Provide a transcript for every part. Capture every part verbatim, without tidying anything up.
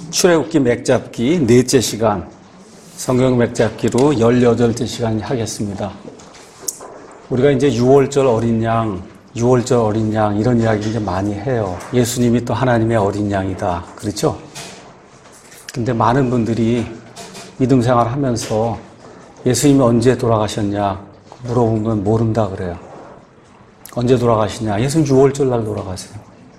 출애굽기 맥잡기 넷째 시간, 성경 맥잡기로 열여덟째 시간 하겠습니다. 우리가 이제 유월절 어린 양, 유월절 어린 양 이런 이야기 이제 많이 해요. 예수님이 또 하나님의 어린 양이다. 그렇죠? 근데 많은 분들이 믿음 생활 하면서 예수님이 언제 돌아가셨냐 물어보면 모른다 그래요. 언제 돌아가시냐? 예수님 유월절 날 돌아가세요.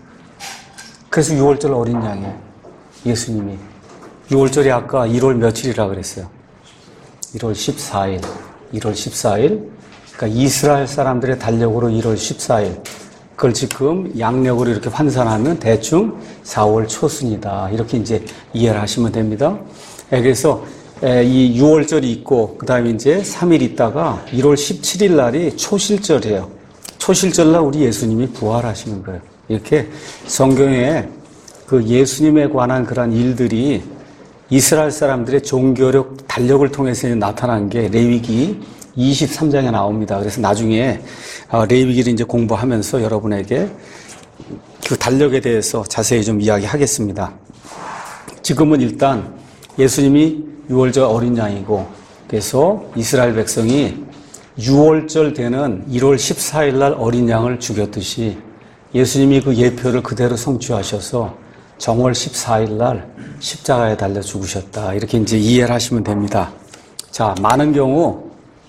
그래서 유월절 어린 양이에요. 예수님이. 유월절이 아까 일월 며칠이라 그랬어요. 일월 십사일. 일월 십사일. 그러니까 이스라엘 사람들의 달력으로 일월 십사일. 그걸 지금 양력으로 이렇게 환산하면 대충 사월 초순이다. 이렇게 이제 이해를 하시면 됩니다. 그래서 이 유월절이 있고, 그 다음에 이제 삼 일 있다가 일월 십칠일 날이 초실절이에요. 초실절 날 우리 예수님이 부활하시는 거예요. 이렇게 성경에 그 예수님에 관한 그런 일들이 이스라엘 사람들의 종교력, 달력을 통해서 나타난 게 레위기 이십삼 장에 나옵니다. 그래서 나중에 레위기를 이제 공부하면서 여러분에게 그 달력에 대해서 자세히 좀 이야기하겠습니다. 지금은 일단 예수님이 유월절 어린 양이고, 그래서 이스라엘 백성이 유월절 되는 일월 십사일 날 어린 양을 죽였듯이 예수님이 그 예표를 그대로 성취하셔서 정월 십사일 날 십자가에 달려 죽으셨다. 이렇게 이제 이해를 하시면 됩니다. 자, 많은 경우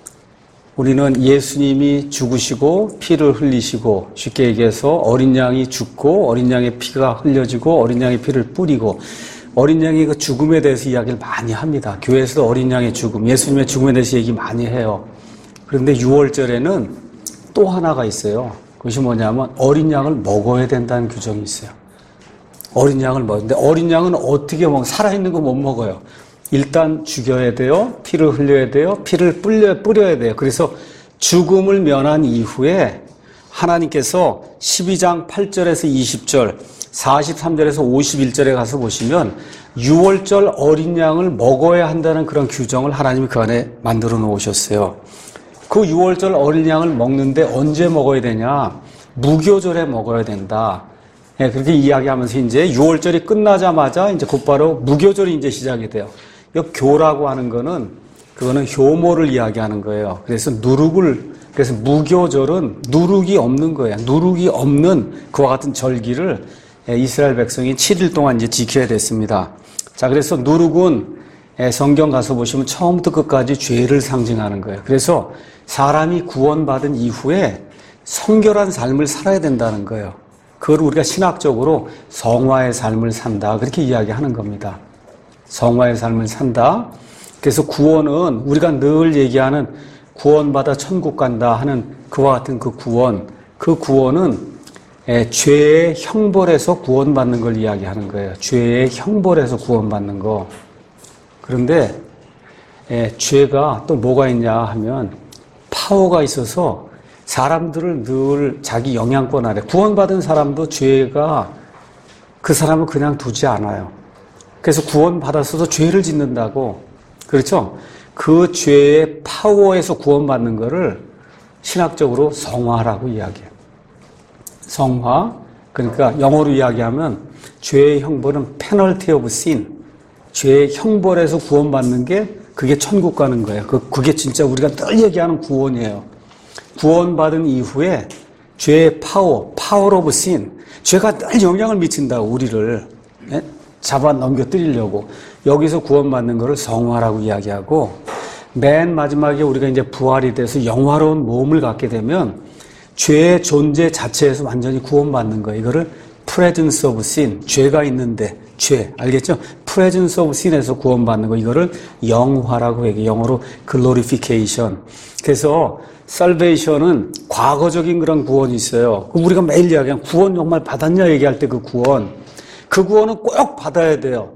우리는 예수님이 죽으시고 피를 흘리시고, 쉽게 얘기해서 어린 양이 죽고 어린 양의 피가 흘려지고 어린 양의 피를 뿌리고, 어린 양의 그 죽음에 대해서 이야기를 많이 합니다. 교회에서도 어린 양의 죽음, 예수님의 죽음에 대해서 얘기 많이 해요. 그런데 유월절에는 또 하나가 있어요. 그것이 뭐냐면 어린 양을 먹어야 된다는 규정이 있어요. 어린 양을 먹는데 어린 양은 어떻게 먹어? 살아있는 거 못 먹어요. 일단 죽여야 돼요. 피를 흘려야 돼요. 피를 뿌려, 뿌려야 돼요. 그래서 죽음을 면한 이후에 하나님께서 십이 장 팔 절에서 이십 절, 사십삼 절에서 오십일 절에 가서 보시면 유월절 어린 양을 먹어야 한다는 그런 규정을 하나님이 그 안에 만들어 놓으셨어요. 그 유월절 어린 양을 먹는데 언제 먹어야 되냐? 무교절에 먹어야 된다. 예, 그렇게 이야기하면서 이제 유월절이 끝나자마자 이제 곧바로 무교절이 이제 시작이 돼요. 이 교라고 하는 거는, 그거는 효모를 이야기하는 거예요. 그래서 누룩을, 그래서 무교절은 누룩이 없는 거예요. 누룩이 없는 그와 같은 절기를 이스라엘 백성이 칠 일 동안 이제 지켜야 됐습니다. 자, 그래서 누룩은 성경 가서 보시면 처음부터 끝까지 죄를 상징하는 거예요. 그래서 사람이 구원받은 이후에 성결한 삶을 살아야 된다는 거예요. 그걸 우리가 신학적으로 성화의 삶을 산다. 그렇게 이야기하는 겁니다. 성화의 삶을 산다. 그래서 구원은 우리가 늘 얘기하는 구원받아 천국 간다 하는 그와 같은 그 구원, 그 구원은 죄의 형벌에서 구원받는 걸 이야기하는 거예요. 죄의 형벌에서 구원받는 거. 그런데 죄가 또 뭐가 있냐 하면 파워가 있어서 사람들을 늘 자기 영향권 아래, 구원받은 사람도 죄가 그 사람을 그냥 두지 않아요. 그래서 구원받았어도 죄를 짓는다고. 그렇죠? 그 죄의 파워에서 구원받는 거를 신학적으로 성화라고 이야기해요. 성화. 그러니까 영어로 이야기하면 죄의 형벌은 penalty of sin. 죄의 형벌에서 구원받는 게 그게 천국 가는 거예요. 그, 그게 진짜 우리가 늘 얘기하는 구원이에요. 구원받은 이후에 죄의 파워, 파워 오브 신, 죄가 늘 영향을 미친다고 우리를 예? 잡아 넘겨뜨리려고. 여기서 구원받는 것을 성화라고 이야기하고, 맨 마지막에 우리가 이제 부활이 돼서 영화로운 몸을 갖게 되면 죄의 존재 자체에서 완전히 구원받는 거예요. 이거를 presence of sin, 죄가 있는데 죄, 알겠죠? presence of sin에서 구원받는 거, 이거를 영화라고 얘기해요. 영어로 glorification. 그래서 salvation은 과거적인 그런 구원이 있어요. 우리가 매일 이야기하는 구원 정말 받았냐 얘기할 때 그 구원, 그 구원은 꼭 받아야 돼요.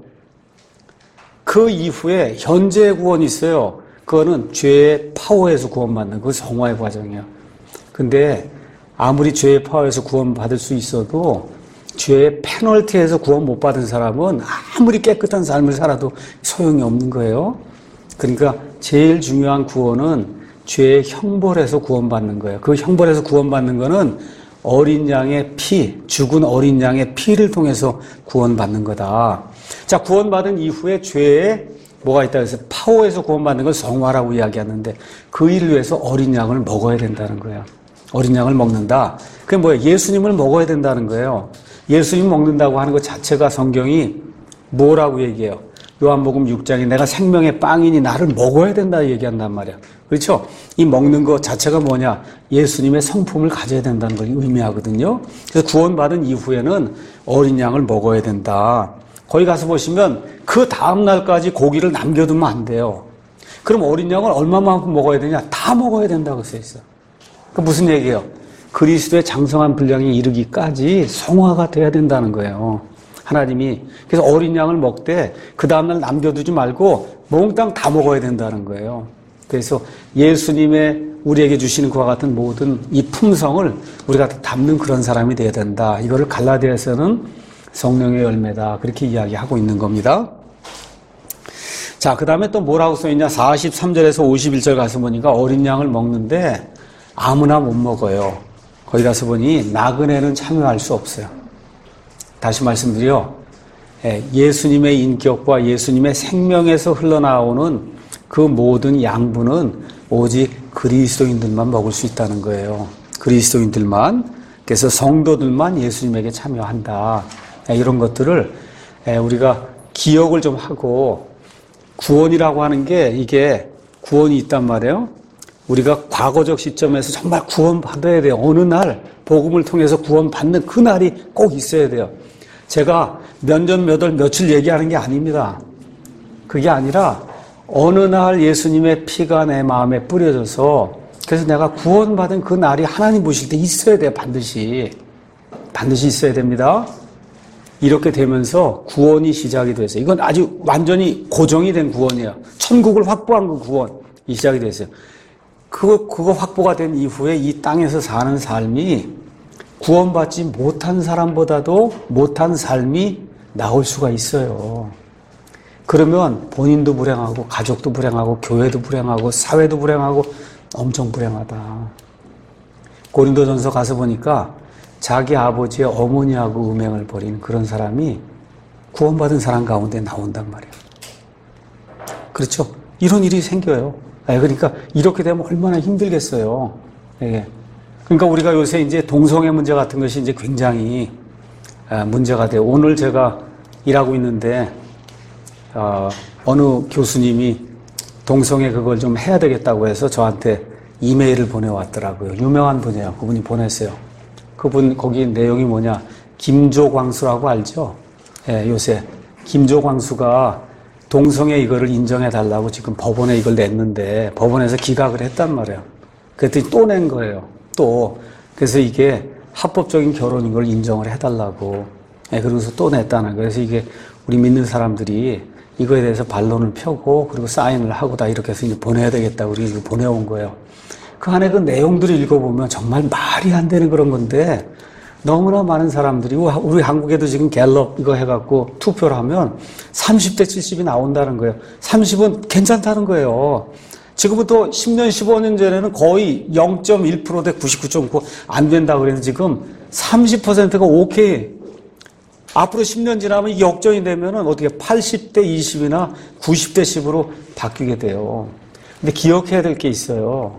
그 이후에 현재의 구원이 있어요. 그거는 죄의 파워에서 구원받는 그 성화의 과정이에요. 근데 아무리 죄의 파워에서 구원받을 수 있어도 죄의 페널티에서 구원 못 받은 사람은 아무리 깨끗한 삶을 살아도 소용이 없는 거예요. 그러니까 제일 중요한 구원은 죄의 형벌에서 구원받는 거예요. 그 형벌에서 구원받는 거는 어린 양의 피, 죽은 어린 양의 피를 통해서 구원받는 거다. 자, 구원받은 이후에 죄에 뭐가 있다 그래서 파워에서 구원받는 걸 성화라고 이야기하는데 그 일을 위해서 어린 양을 먹어야 된다는 거예요. 어린 양을 먹는다. 그게 뭐예요? 예수님을 먹어야 된다는 거예요. 예수님 먹는다고 하는 것 자체가 성경이 뭐라고 얘기해요? 요한복음 육 장에 내가 생명의 빵이니 나를 먹어야 된다 얘기한단 말이야. 그렇죠? 이 먹는 것 자체가 뭐냐? 예수님의 성품을 가져야 된다는 걸 의미하거든요. 그래서 구원받은 이후에는 어린 양을 먹어야 된다. 거기 가서 보시면 그 다음 날까지 고기를 남겨두면 안 돼요. 그럼 어린 양을 얼마만큼 먹어야 되냐? 다 먹어야 된다고 써 있어. 그 무슨 얘기예요? 그리스도의 장성한 분량에 이르기까지 성화가 돼야 된다는 거예요. 하나님이. 그래서 어린 양을 먹되 그 다음날 남겨두지 말고 몽땅 다 먹어야 된다는 거예요. 그래서 예수님의 우리에게 주시는 그와 같은 모든 이 품성을 우리가 담는 그런 사람이 돼야 된다. 이거를 갈라디아서는 성령의 열매다. 그렇게 이야기하고 있는 겁니다. 자, 그 다음에 또 뭐라고 써있냐? 사십삼 절에서 오십일 절 가서 보니까 어린 양을 먹는데 아무나 못 먹어요. 거기 가서 보니 나그네는 참여할 수 없어요. 다시 말씀드려, 예수님의 인격과 예수님의 생명에서 흘러나오는 그 모든 양분은 오직 그리스도인들만 먹을 수 있다는 거예요. 그리스도인들만. 그래서 성도들만 예수님에게 참여한다. 이런 것들을 우리가 기억을 좀 하고, 구원이라고 하는 게 이게 구원이 있단 말이에요. 우리가 과거적 시점에서 정말 구원받아야 돼요. 어느 날 복음을 통해서 구원받는 그 날이 꼭 있어야 돼요. 제가 몇 년, 몇 월, 며칠 얘기하는 게 아닙니다. 그게 아니라 어느 날 예수님의 피가 내 마음에 뿌려져서 그래서 내가 구원받은 그 날이 하나님 보실 때 있어야 돼요. 반드시. 반드시 있어야 됩니다. 이렇게 되면서 구원이 시작이 됐어요. 이건 아주 완전히 고정이 된 구원이에요. 천국을 확보한 그 구원이 시작이 됐어요. 그거, 그거 확보가 된 이후에 이 땅에서 사는 삶이 구원받지 못한 사람보다도 못한 삶이 나올 수가 있어요. 그러면 본인도 불행하고, 가족도 불행하고, 교회도 불행하고, 사회도 불행하고, 엄청 불행하다. 고린도전서 가서 보니까 자기 아버지의 어머니하고 음행을 벌인 그런 사람이 구원받은 사람 가운데 나온단 말이에요. 그렇죠? 이런 일이 생겨요. 그러니까 이렇게 되면 얼마나 힘들겠어요. 예. 그러니까 우리가 요새 이제 동성애 문제 같은 것이 이제 굉장히 문제가 돼요. 오늘 제가 일하고 있는데 어, 어느 교수님이 동성애 그걸 좀 해야 되겠다고 해서 저한테 이메일을 보내왔더라고요. 유명한 분이에요. 그분이 보냈어요. 그분 거기 내용이 뭐냐? 김조광수라고 알죠? 예, 요새 김조광수가 동성애 이거를 인정해달라고 지금 법원에 이걸 냈는데 법원에서 기각을 했단 말이에요. 그랬더니 또 낸 거예요. 또. 그래서 이게 합법적인 결혼인 걸 인정을 해달라고. 예, 그러고서 또 냈다는 거예요. 그래서 이게 우리 믿는 사람들이 이거에 대해서 반론을 펴고 그리고 사인을 하고 다 이렇게 해서 이제 보내야 되겠다고 우리 이거 보내온 거예요. 그 안에 그 내용들을 읽어보면 정말 말이 안 되는 그런 건데 너무나 많은 사람들이 우리 한국에도 지금 갤럽 이거 해갖고 투표를 하면 삼십 대 칠십이 나온다는 거예요. 삼십은 괜찮다는 거예요. 지금부터 십 년, 십오 년 전에는 거의 영 점 일 퍼센트 대 구십구 점 구 안 된다고 그래서 지금 삼십 퍼센트가 오케이. 앞으로 십 년 지나면 이게 역전이 되면은 어떻게 팔십 대 이십이나 구십 대 십으로 바뀌게 돼요. 근데 기억해야 될 게 있어요.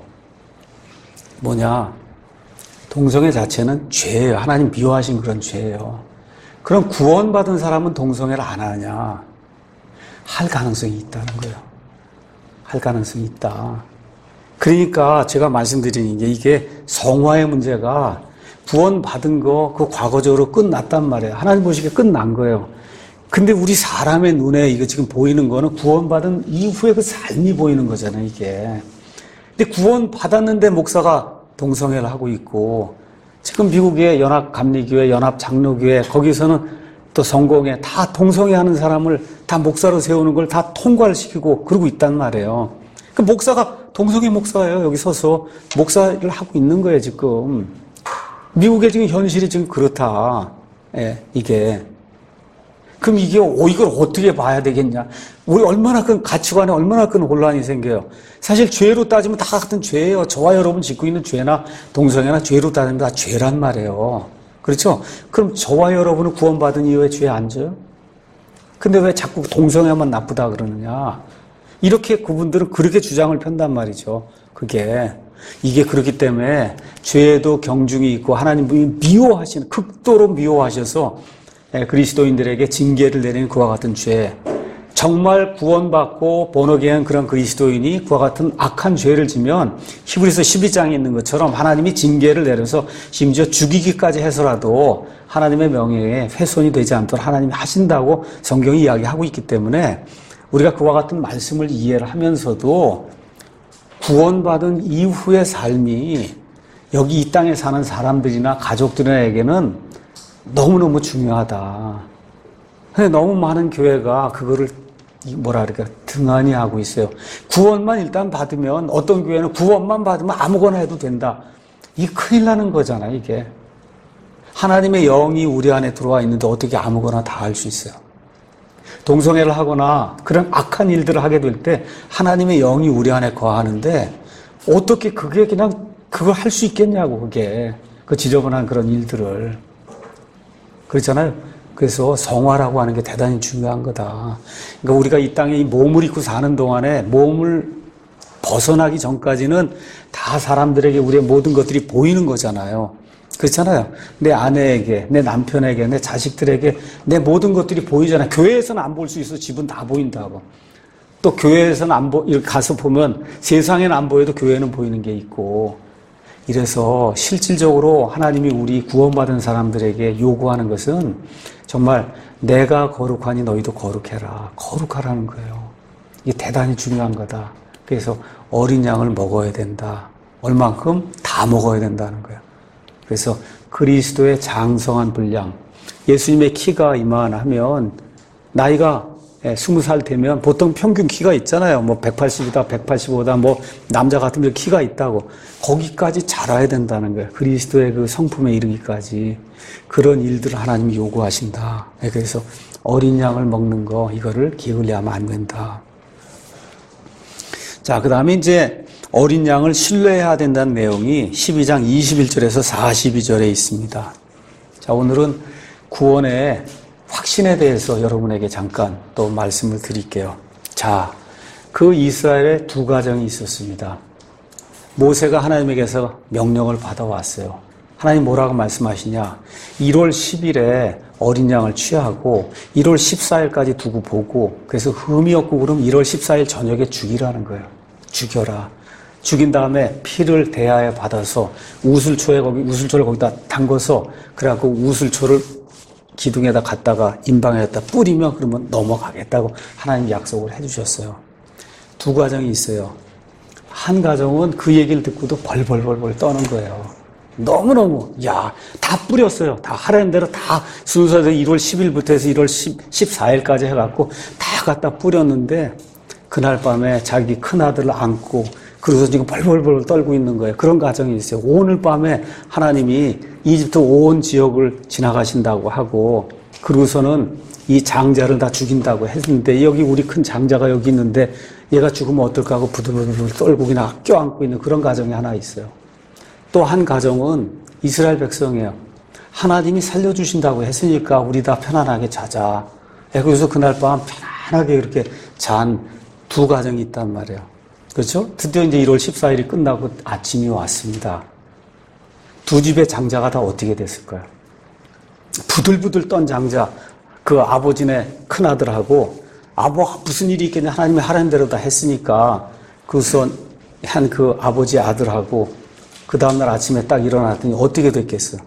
뭐냐? 동성애 자체는 죄예요. 하나님 미워하신 그런 죄예요. 그럼 구원받은 사람은 동성애를 안 하냐? 할 가능성이 있다는 거예요. 할 가능성이 있다. 그러니까 제가 말씀드리는 게 이게 성화의 문제가 구원받은 거 그 과거적으로 끝났단 말이에요. 하나님 보시기에 끝난 거예요. 근데 우리 사람의 눈에 이거 지금 보이는 거는 구원받은 이후에 그 삶이 보이는 거잖아요, 이게. 근데 구원받았는데 목사가 동성애를 하고 있고, 지금 미국의 연합감리교회, 연합장로교회, 거기서는 또 성공회 다 동성애 하는 사람을 다 목사로 세우는 걸 다 통과를 시키고 그러고 있단 말이에요. 그 목사가 동성애 목사예요. 여기 서서 목사를 하고 있는 거예요, 지금. 미국의 지금 현실이 지금 그렇다. 예, 이게. 그럼 이게, 오, 이걸 어떻게 봐야 되겠냐? 우리 얼마나 큰 가치관에 얼마나 큰 혼란이 생겨요. 사실 죄로 따지면 다 같은 죄예요. 저와 여러분 짓고 있는 죄나 동성애나 죄로 따지면 다 죄란 말이에요. 그렇죠? 그럼 저와 여러분은 구원받은 이후에 죄 안 져요? 근데 왜 자꾸 동성애만 나쁘다 그러느냐? 이렇게 그분들은 그렇게 주장을 편단 말이죠. 그게. 이게 그렇기 때문에 죄에도 경중이 있고 하나님이 미워하시는, 극도로 미워하셔서 그리스도인들에게 징계를 내리는 그와 같은 죄. 정말 구원받고 본어게인 그런 그리스도인이 그와 같은 악한 죄를 지면 히브리서 십이 장에 있는 것처럼 하나님이 징계를 내려서 심지어 죽이기까지 해서라도 하나님의 명예에 훼손이 되지 않도록 하나님이 하신다고 성경이 이야기하고 있기 때문에 우리가 그와 같은 말씀을 이해를 하면서도 구원받은 이후의 삶이 여기 이 땅에 사는 사람들이나 가족들에게는 너무너무 중요하다. 근데 너무 많은 교회가 그거를 뭐라 그럴까 등한히 하고 있어요. 구원만 일단 받으면, 어떤 교회는 구원만 받으면 아무거나 해도 된다. 이게 큰일 나는 거잖아, 이게. 하나님의 영이 우리 안에 들어와 있는데 어떻게 아무거나 다 할 수 있어요. 동성애를 하거나 그런 악한 일들을 하게 될 때 하나님의 영이 우리 안에 거하는데 어떻게 그게 그냥 그걸 할 수 있겠냐고, 그게. 그 지저분한 그런 일들을. 그렇잖아요. 그래서 성화라고 하는 게 대단히 중요한 거다. 그러니까 우리가 이 땅에 이 몸을 입고 사는 동안에 몸을 벗어나기 전까지는 다 사람들에게 우리의 모든 것들이 보이는 거잖아요. 그렇잖아요. 내 아내에게, 내 남편에게, 내 자식들에게 내 모든 것들이 보이잖아요. 교회에서는 안 볼 수 있어. 집은 다 보인다고. 또 교회에서는 안 보, 이렇게 가서 보면 세상에는 안 보여도 교회는 보이는 게 있고. 이래서 실질적으로 하나님이 우리 구원받은 사람들에게 요구하는 것은 정말 내가 거룩하니 너희도 거룩해라. 거룩하라는 거예요. 이게 대단히 중요한 거다. 그래서 어린 양을 먹어야 된다. 얼만큼? 다 먹어야 된다는 거예요. 그래서 그리스도의 장성한 분량. 예수님의 키가 이만하면 나이가 스무 살 되면 보통 평균 키가 있잖아요. 뭐 백팔십이다, 백팔십오다, 뭐 남자 같으면 키가 있다고. 거기까지 자라야 된다는 거예요. 그리스도의 그 성품에 이르기까지. 그런 일들을 하나님이 요구하신다. 그래서 어린 양을 먹는 거, 이거를 게을리하면 안 된다. 자, 그 다음에 이제 어린 양을 신뢰해야 된다는 내용이 십이 장 이십일 절에서 사십이 절에 있습니다. 자, 오늘은 구원의 확신에 대해서 여러분에게 잠깐 또 말씀을 드릴게요. 자, 그 이스라엘에 두 가정이 있었습니다. 모세가 하나님에게서 명령을 받아왔어요. 하나님 뭐라고 말씀하시냐? 일월 십일에 어린 양을 취하고 일월 십사일까지 두고 보고, 그래서 흠이 없고 그럼 일월 십사일 저녁에 죽이라는 거예요. 죽여라. 죽인 다음에 피를 대야에 받아서 우슬초에 거기 우슬초를 거기다 담궈서 그래갖고 우슬초를 기둥에다 갖다가 임방에다 뿌리면 그러면 넘어가겠다고 하나님 약속을 해주셨어요. 두 가정이 있어요. 한 가정은 그 얘기를 듣고도 벌벌벌벌 떠는 거예요. 너무너무, 야, 다 뿌렸어요. 다 하라는 대로 다 순서대로 일월 십일부터 해서 일월 십사일까지 해갖고 다 갖다 뿌렸는데 그날 밤에 자기 큰아들을 안고 그래서 지금 벌벌벌 떨고 있는 거예요. 그런 가정이 있어요. 오늘 밤에 하나님이 이집트 온 지역을 지나가신다고 하고, 그러고서는 이 장자를 다 죽인다고 했는데, 여기 우리 큰 장자가 여기 있는데 얘가 죽으면 어떨까 하고 부들부들 떨고 그냥 껴안고 있는 그런 가정이 하나 있어요. 또 한 가정은 이스라엘 백성이에요. 하나님이 살려주신다고 했으니까 우리 다 편안하게 자자. 그래서 그날 밤 편안하게 이렇게 잔 두 가정이 있단 말이에요. 그렇죠? 드디어 이제 일월 십사일이 끝나고 아침이 왔습니다. 두 집의 장자가 다 어떻게 됐을까요? 부들부들 떤 장자, 그 아버지네 큰아들하고, 아버, 무슨 일이 있겠냐, 하나님이 하라는 대로 다 했으니까, 그래서 한 그 아버지 아들하고, 그 다음날 아침에 딱 일어났더니 어떻게 됐겠어요?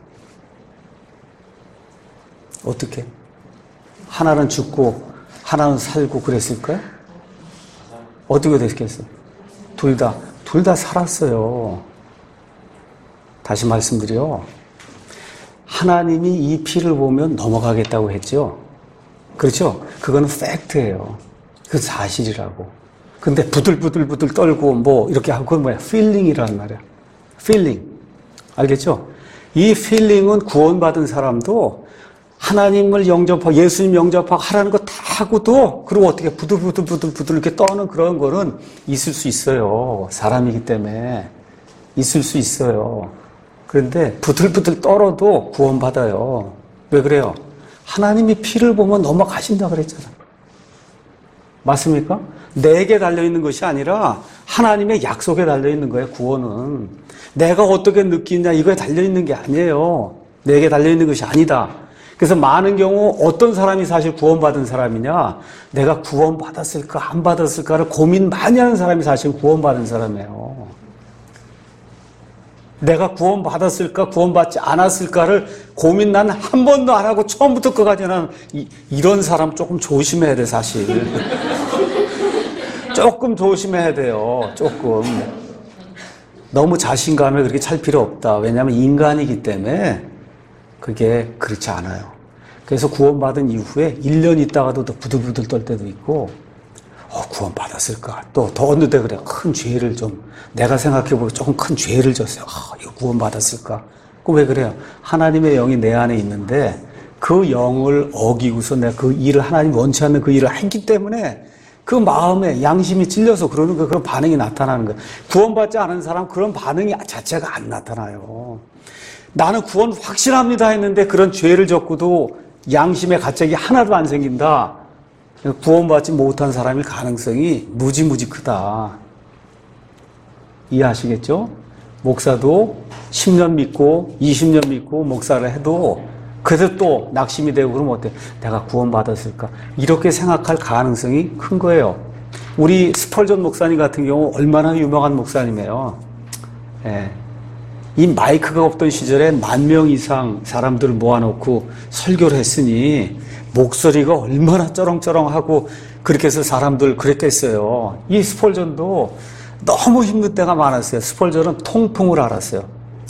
어떻게? 하나는 죽고, 하나는 살고 그랬을까요? 어떻게 됐겠어요? 둘 다, 둘 다 살았어요. 다시 말씀드려. 하나님이 이 피를 보면 넘어가겠다고 했죠. 그렇죠? 그거는 팩트예요. 그 사실이라고. 근데 부들부들부들 떨고 뭐 이렇게 하고, 그건 뭐야? 필링이라는 말이야. 필링. 알겠죠? 이 필링은 구원받은 사람도 하나님을 영접하고 예수님 영접하고 하라는 거 다 하고도 그리고 어떻게 부들부들부들부들 이렇게 떠는 그런 거는 있을 수 있어요. 사람이기 때문에 있을 수 있어요. 그런데 부들부들 떨어도 구원받아요. 왜 그래요? 하나님이 피를 보면 넘어가신다 그랬잖아요. 맞습니까? 내게 달려있는 것이 아니라 하나님의 약속에 달려있는 거예요. 구원은. 내가 어떻게 느끼냐 이거에 달려있는 게 아니에요. 내게 달려있는 것이 아니다. 그래서 많은 경우 어떤 사람이 사실 구원받은 사람이냐, 내가 구원받았을까 안 받았을까를 고민 많이 하는 사람이 사실 구원받은 사람이에요. 내가 구원받았을까 구원받지 않았을까를 고민 난 한 번도 안 하고 처음부터 끝까지는 이, 이런 사람 조금 조심해야 돼 사실. 조금 조심해야 돼요. 조금. 너무 자신감에 그렇게 찰 필요 없다. 왜냐하면 인간이기 때문에 그게 그렇지 않아요. 그래서 구원받은 이후에 일 년 있다가도 더 부들부들 떨 때도 있고, 어, 구원받았을까? 또 더 어느 때 그래. 큰 죄를 좀, 내가 생각해보면 조금 큰 죄를 졌어요. 아, 이거 구원받았을까? 그 왜 그래요? 하나님의 영이 내 안에 있는데 그 영을 어기고서 내가 그 일을 하나님 원치 않는 그 일을 했기 때문에 그 마음에 양심이 찔려서 그러는 거, 그런 반응이 나타나는 거예요. 구원받지 않은 사람 그런 반응이 자체가 안 나타나요. 나는 구원 확실합니다 했는데 그런 죄를 졌고도 양심의 가책이 하나도 안 생긴다. 구원받지 못한 사람일 가능성이 무지무지 크다. 이해하시겠죠? 목사도 십 년 믿고 이십 년 믿고 목사를 해도 그래도 또 낙심이 되고 그러면 어때? 내가 구원받았을까? 이렇게 생각할 가능성이 큰 거예요. 우리 스펄전 목사님 같은 경우 얼마나 유명한 목사님이에요. 예. 이 마이크가 없던 시절에 만 명 이상 사람들을 모아놓고 설교를 했으니 목소리가 얼마나 쩌렁쩌렁하고 그렇게 해서 사람들 그랬겠어요. 이 스펄전도 너무 힘든 때가 많았어요. 스펄전은 통풍을 앓았어요.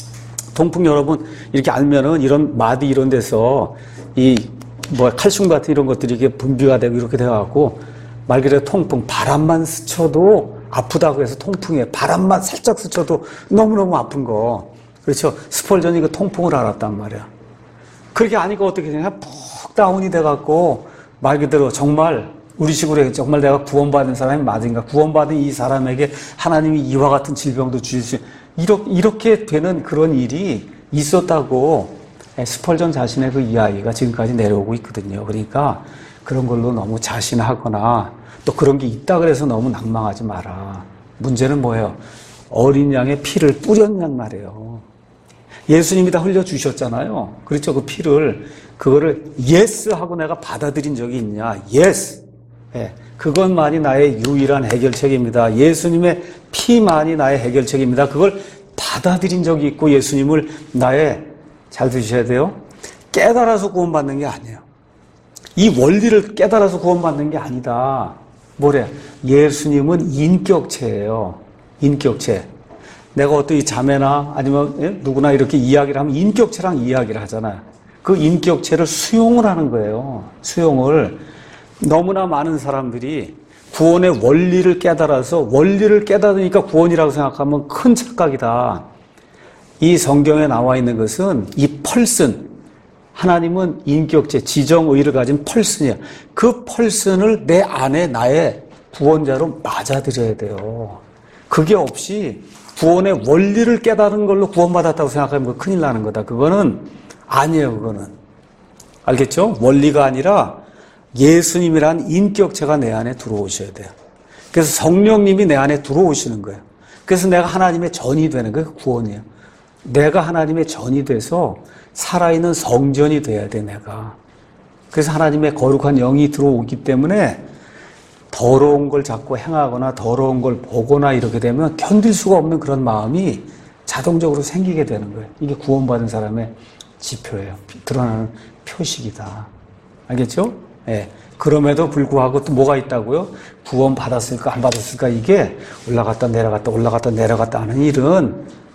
통풍 여러분 이렇게 알면은 이런 마디 이런 데서 이 뭐 칼슘 같은 이런 것들이 이게 분비가 되고 이렇게 돼갖고 말 그대로 통풍, 바람만 스쳐도 아프다고 해서 통풍이에요. 바람만 살짝 스쳐도 너무너무 아픈 거. 그렇죠. 스펄전이 그 통풍을 앓았단 말이야. 그렇게 아니까 어떻게 되냐? 푹 다운이 돼갖고 말 그대로 정말 우리 식으로 정말 내가 구원받은 사람이 맞은가? 구원받은 이 사람에게 하나님이 이와 같은 질병도 주실 수 이렇게, 이렇게 되는 그런 일이 있었다고 스펄전 자신의 그 이야기가 지금까지 내려오고 있거든요. 그러니까 그런 걸로 너무 자신하거나 또 그런 게 있다 그래서 너무 낭망하지 마라. 문제는 뭐예요? 어린 양의 피를 뿌렸냔 말이에요. 예수님이 다 흘려주셨잖아요. 그렇죠. 그 피를, 그거를 예스 하고 내가 받아들인 적이 있냐? 예스. 예, 그것만이 나의 유일한 해결책입니다. 예수님의 피만이 나의 해결책입니다. 그걸 받아들인 적이 있고 예수님을 나의, 잘 들으셔야 돼요. 깨달아서 구원받는 게 아니에요. 이 원리를 깨달아서 구원받는 게 아니다. 뭐래? 예수님은 인격체예요. 인격체. 내가 어떤 이 자매나 아니면 예? 누구나 이렇게 이야기를 하면 인격체랑 이야기를 하잖아요. 그 인격체를 수용을 하는 거예요. 수용을. 너무나 많은 사람들이 구원의 원리를 깨달아서 원리를 깨달으니까 구원이라고 생각하면 큰 착각이다. 이 성경에 나와 있는 것은 이 펄슨, 하나님은 인격체, 지정의를 가진 펄슨이에요. 그 펄슨을 내 안에 나의 구원자로 맞아들여야 돼요. 그게 없이 구원의 원리를 깨달은 걸로 구원받았다고 생각하면 큰일 나는 거다. 그거는 아니에요. 그거는. 알겠죠? 원리가 아니라 예수님이란 인격체가 내 안에 들어오셔야 돼요. 그래서 성령님이 내 안에 들어오시는 거예요. 그래서 내가 하나님의 전이 되는 거예요. 구원이에요. 내가 하나님의 전이 돼서 살아있는 성전이 돼야 돼, 내가. 그래서 하나님의 거룩한 영이 들어오기 때문에 더러운 걸 자꾸 행하거나 더러운 걸 보거나 이렇게 되면 견딜 수가 없는 그런 마음이 자동적으로 생기게 되는 거예요. 이게 구원받은 사람의 지표예요. 드러나는 표식이다. 알겠죠? 예. 그럼에도 불구하고 또 뭐가 있다고요? 구원 받았을까 안 받았을까 이게 올라갔다 내려갔다 올라갔다 내려갔다 하는 일은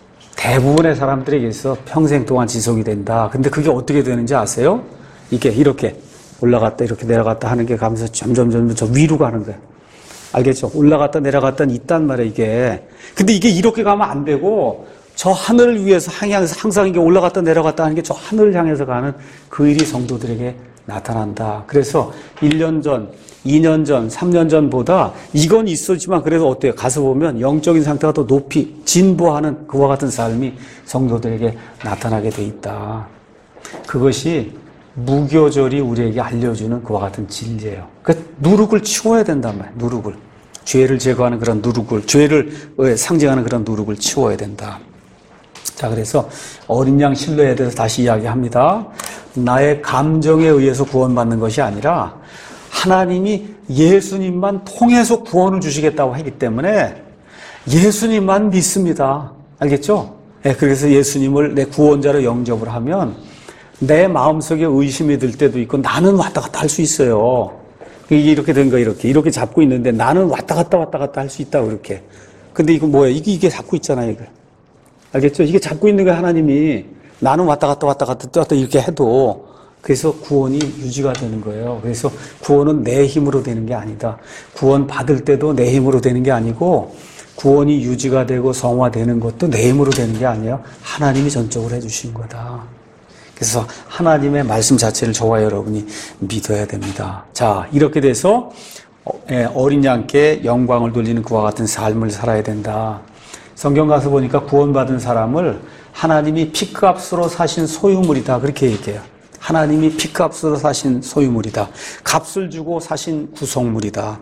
대부분의 사람들에게 있어 평생 동안 지속이 된다. 근데 그게 어떻게 되는지 아세요? 이게 이렇게 올라갔다 이렇게 내려갔다 하는 게 가면서 점점 점점 저 위로 가는 거예요. 알겠죠? 올라갔다 내려갔다 있단 말이에요, 이게. 근데 이게 이렇게 가면 안 되고 저 하늘을 위해서 항상, 항상 이게 올라갔다 내려갔다 하는 게 저 하늘을 향해서 가는 그 일이 성도들에게 나타난다. 그래서 일 년 전, 이 년 전, 삼 년 전보다 이건 있었지만 그래도 어때요? 가서 보면 영적인 상태가 더 높이 진보하는 그와 같은 삶이 성도들에게 나타나게 돼 있다. 그것이 무교절이 우리에게 알려주는 그와 같은 진리예요. 그 누룩을 치워야 된단 말이에요. 누룩을. 죄를 제거하는 그런 누룩을, 죄를 상징하는 그런 누룩을 치워야 된다. 자, 그래서 어린 양 신뢰에 대해서 다시 이야기합니다. 나의 감정에 의해서 구원받는 것이 아니라 하나님이 예수님만 통해서 구원을 주시겠다고 하기 때문에 예수님만 믿습니다. 알겠죠? 네, 그래서 예수님을 내 구원자로 영접을 하면 내 마음속에 의심이 들 때도 있고 나는 왔다 갔다 할 수 있어요. 이게 이렇게 된 거 이렇게 이렇게 잡고 있는데 나는 왔다 갔다 왔다 갔다 할 수 있다고 그렇게. 근데 이거 뭐야? 이게 이게 잡고 있잖아요, 이걸. 알겠죠? 이게 잡고 있는 거 하나님이 나는 왔다 갔다 왔다 갔다 왔다 이렇게 해도 그래서 구원이 유지가 되는 거예요. 그래서 구원은 내 힘으로 되는 게 아니다. 구원 받을 때도 내 힘으로 되는 게 아니고 구원이 유지가 되고 성화되는 것도 내 힘으로 되는 게 아니에요. 하나님이 전적으로 해주신 거다. 그래서 하나님의 말씀 자체를 저와 여러분이 믿어야 됩니다. 자, 이렇게 돼서 어린 양께 영광을 돌리는 그와 같은 삶을 살아야 된다. 성경 가서 보니까 구원받은 사람을 하나님이 피값으로 사신 소유물이다. 그렇게 얘기해요. 하나님이 피값으로 사신 소유물이다. 값을 주고 사신 구속물이다.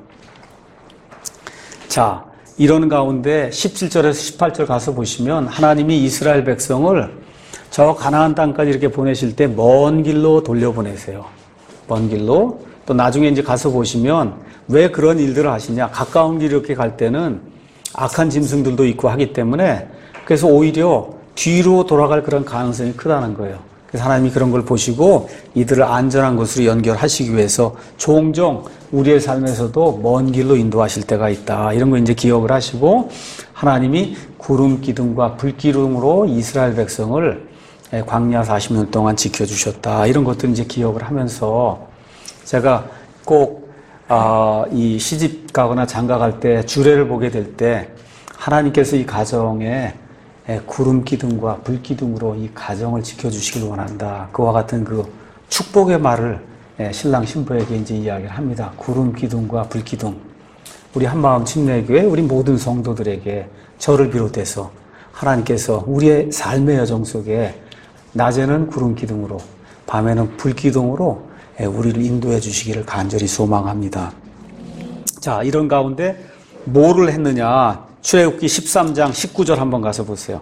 자, 이런 가운데 십칠 절에서 십팔 절 가서 보시면 하나님이 이스라엘 백성을 저 가나안 땅까지 이렇게 보내실 때 먼 길로 돌려보내세요. 먼 길로. 또 나중에 이제 가서 보시면 왜 그런 일들을 하시냐. 가까운 길 이렇게 갈 때는 악한 짐승들도 있고 하기 때문에 그래서 오히려 뒤로 돌아갈 그런 가능성이 크다는 거예요. 그래서 하나님이 그런 걸 보시고 이들을 안전한 곳으로 연결하시기 위해서 종종 우리의 삶에서도 먼 길로 인도하실 때가 있다. 이런 거 이제 기억을 하시고 하나님이 구름 기둥과 불 기둥으로 이스라엘 백성을 광야 사십 년 동안 지켜주셨다. 이런 것들 이제 기억을 하면서 제가 꼭, 어, 이 시집 가거나 장가 갈 때 주례를 보게 될 때 하나님께서 이 가정에 구름 기둥과 불 기둥으로 이 가정을 지켜주시길 원한다. 그와 같은 그 축복의 말을 신랑 신부에게 이제 이야기를 합니다. 구름 기둥과 불 기둥. 우리 한마음 침례교회 우리 모든 성도들에게 저를 비롯해서 하나님께서 우리의 삶의 여정 속에 낮에는 구름 기둥으로 밤에는 불 기둥으로 우리를 인도해 주시기를 간절히 소망합니다. 자, 이런 가운데 뭐를 했느냐. 출애굽기 십삼 장 십구 절 한번 가서 보세요.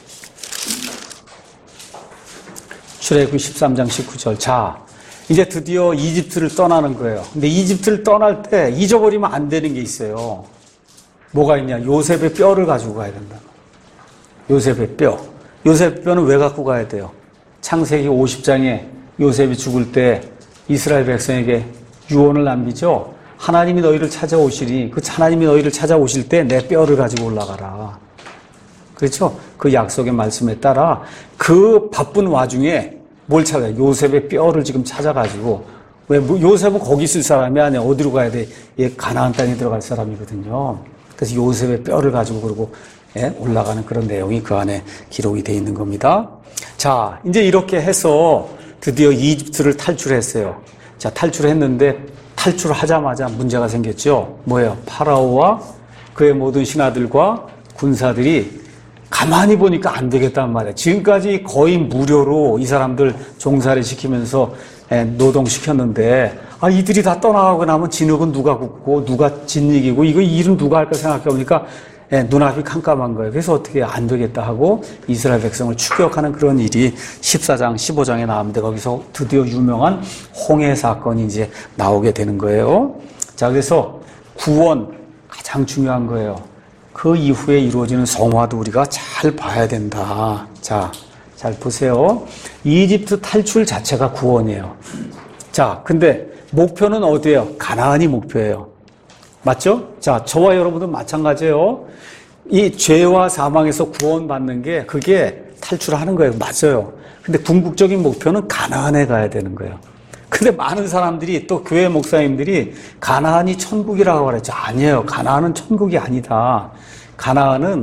출애굽기 십삼 장 십구 절. 자, 이제 드디어 이집트를 떠나는 거예요. 근데 이집트를 떠날 때 잊어버리면 안 되는 게 있어요. 뭐가 있냐. 요셉의 뼈를 가지고 가야 된다. 요셉의 뼈. 요셉의 뼈는 왜 갖고 가야 돼요? 창세기 오십 장에 요셉이 죽을 때 이스라엘 백성에게 유언을 남기죠. 하나님이 너희를 찾아오시니 그 하나님이 너희를 찾아오실 때 내 뼈를 가지고 올라가라. 그렇죠? 그 약속의 말씀에 따라 그 바쁜 와중에 뭘 찾아요? 요셉의 뼈를 지금 찾아가지고. 왜 요셉은 거기 있을 사람이 아니야. 어디로 가야 돼? 얘 가나안 땅에 들어갈 사람이거든요. 그래서 요셉의 뼈를 가지고 그러고 예, 올라가는 그런 내용이 그 안에 기록이 되어 있는 겁니다. 자, 이제 이렇게 해서 드디어 이집트를 탈출했어요. 자, 탈출했는데 탈출하자마자 문제가 생겼죠. 뭐예요? 파라오와 그의 모든 신하들과 군사들이 가만히 보니까 안 되겠단 말이에요. 지금까지 거의 무료로 이 사람들 종살이 시키면서 노동시켰는데 아, 이들이 다 떠나가고 나면 진흙은 누가 굽고 누가 진이기고 이거 일은 누가 할까 생각해보니까 예, 눈앞이 캄캄한 거예요. 그래서 어떻게 안 되겠다 하고 이스라엘 백성을 추격하는 그런 일이 십사 장, 십오 장에 나오는데 거기서 드디어 유명한 홍해 사건이 이제 나오게 되는 거예요. 자, 그래서 구원 가장 중요한 거예요. 그 이후에 이루어지는 성화도 우리가 잘 봐야 된다. 자, 잘 보세요. 이집트 탈출 자체가 구원이에요. 자, 근데 목표는 어디예요? 가나안이 목표예요. 맞죠? 자, 저와 여러분도 마찬가지예요. 이 죄와 사망에서 구원받는 게 그게 탈출하는 거예요. 맞아요. 근데 궁극적인 목표는 가나안에 가야 되는 거예요. 근데 많은 사람들이 또 교회 목사님들이 가나안이 천국이라고 그랬죠. 아니에요. 가나안은 천국이 아니다. 가나안은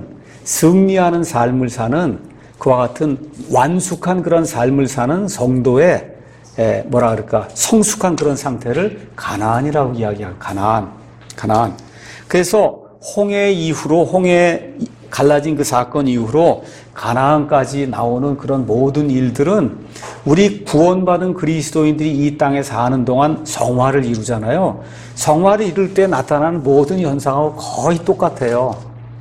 승리하는 삶을 사는 그와 같은 완숙한 그런 삶을 사는 성도의 에, 뭐라 그럴까 성숙한 그런 상태를 가나안이라고 이야기해요. 가나안, 가나안. 그래서 홍해 이후로 홍해 갈라진 그 사건 이후로 가나안까지 나오는 그런 모든 일들은 우리 구원받은 그리스도인들이 이 땅에 사는 동안 성화를 이루잖아요. 성화를 이룰 때 나타나는 모든 현상하고 거의 똑같아요.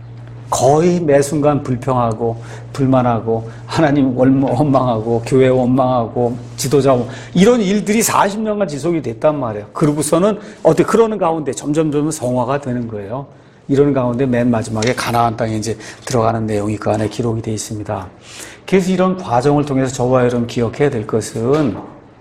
거의 매 순간 불평하고 불만하고 하나님 원망하고 교회 원망하고 지도자 이런 일들이 사십 년간 지속이 됐단 말이에요. 그러고서는 어떻게 그러는 가운데 점점점 성화가 되는 거예요. 이런 가운데 맨 마지막에 가나안 땅에 이제 들어가는 내용이 그 안에 기록이 되어 있습니다. 그래서 이런 과정을 통해서 저와 여러분 기억해야 될 것은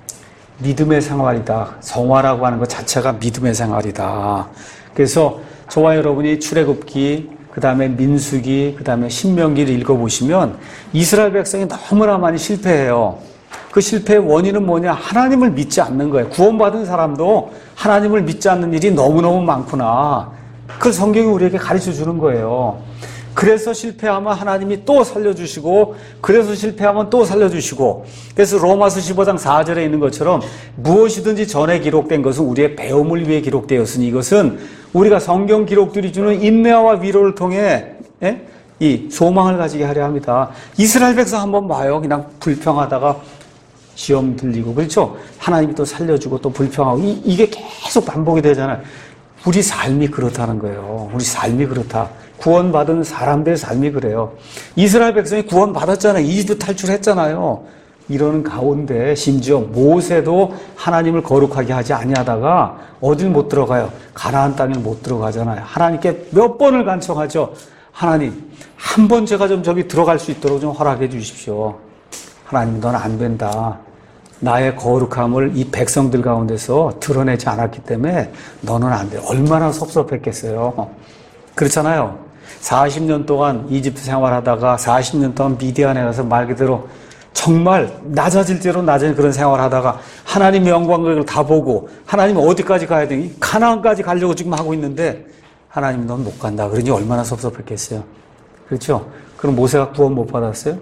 믿음의 생활이다. 성화라고 하는 것 자체가 믿음의 생활이다. 그래서 저와 여러분이 출애굽기, 그 다음에 민수기, 그 다음에 신명기를 읽어보시면 이스라엘 백성이 너무나 많이 실패해요. 그 실패의 원인은 뭐냐? 하나님을 믿지 않는 거예요. 구원받은 사람도 하나님을 믿지 않는 일이 너무너무 많구나. 그걸 성경이 우리에게 가르쳐 주는 거예요. 그래서 실패하면 하나님이 또 살려주시고, 그래서 실패하면 또 살려주시고, 그래서 로마서 십오 장 사 절에 있는 것처럼 무엇이든지 전에 기록된 것은 우리의 배움을 위해 기록되었으니 이것은 우리가 성경 기록들이 주는 인내와 위로를 통해 예? 이 소망을 가지게 하려 합니다. 이스라엘 백성 한번 봐요. 그냥 불평하다가 시험 들리고, 그렇죠? 하나님이 또 살려주고 또 불평하고, 이, 이게 계속 반복이 되잖아요. 우리 삶이 그렇다는 거예요. 우리 삶이 그렇다. 구원받은 사람들의 삶이 그래요. 이스라엘 백성이 구원받았잖아요. 이집트 탈출했잖아요. 이러는 가운데 심지어 모세도 하나님을 거룩하게 하지 아니하다가 어딜 못 들어가요? 가나안 땅에 못 들어가잖아요. 하나님께 몇 번을 간청하죠. 하나님, 한 번 제가 좀 저기 들어갈 수 있도록 좀 허락해 주십시오. 하나님, 넌 안 된다. 나의 거룩함을 이 백성들 가운데서 드러내지 않았기 때문에 너는 안 돼. 얼마나 섭섭했겠어요. 그렇잖아요. 사십 년 동안 이집트 생활하다가 사십 년 동안 미디안에 가서 말 그대로 정말 낮아질 대로 낮은 그런 생활하다가 하나님의 영광을 다 보고 하나님 어디까지 가야 되니? 가나안까지 가려고 지금 하고 있는데 하나님 넌 못 간다. 그러니 얼마나 섭섭했겠어요. 그렇죠? 그럼 모세가 구원 못 받았어요?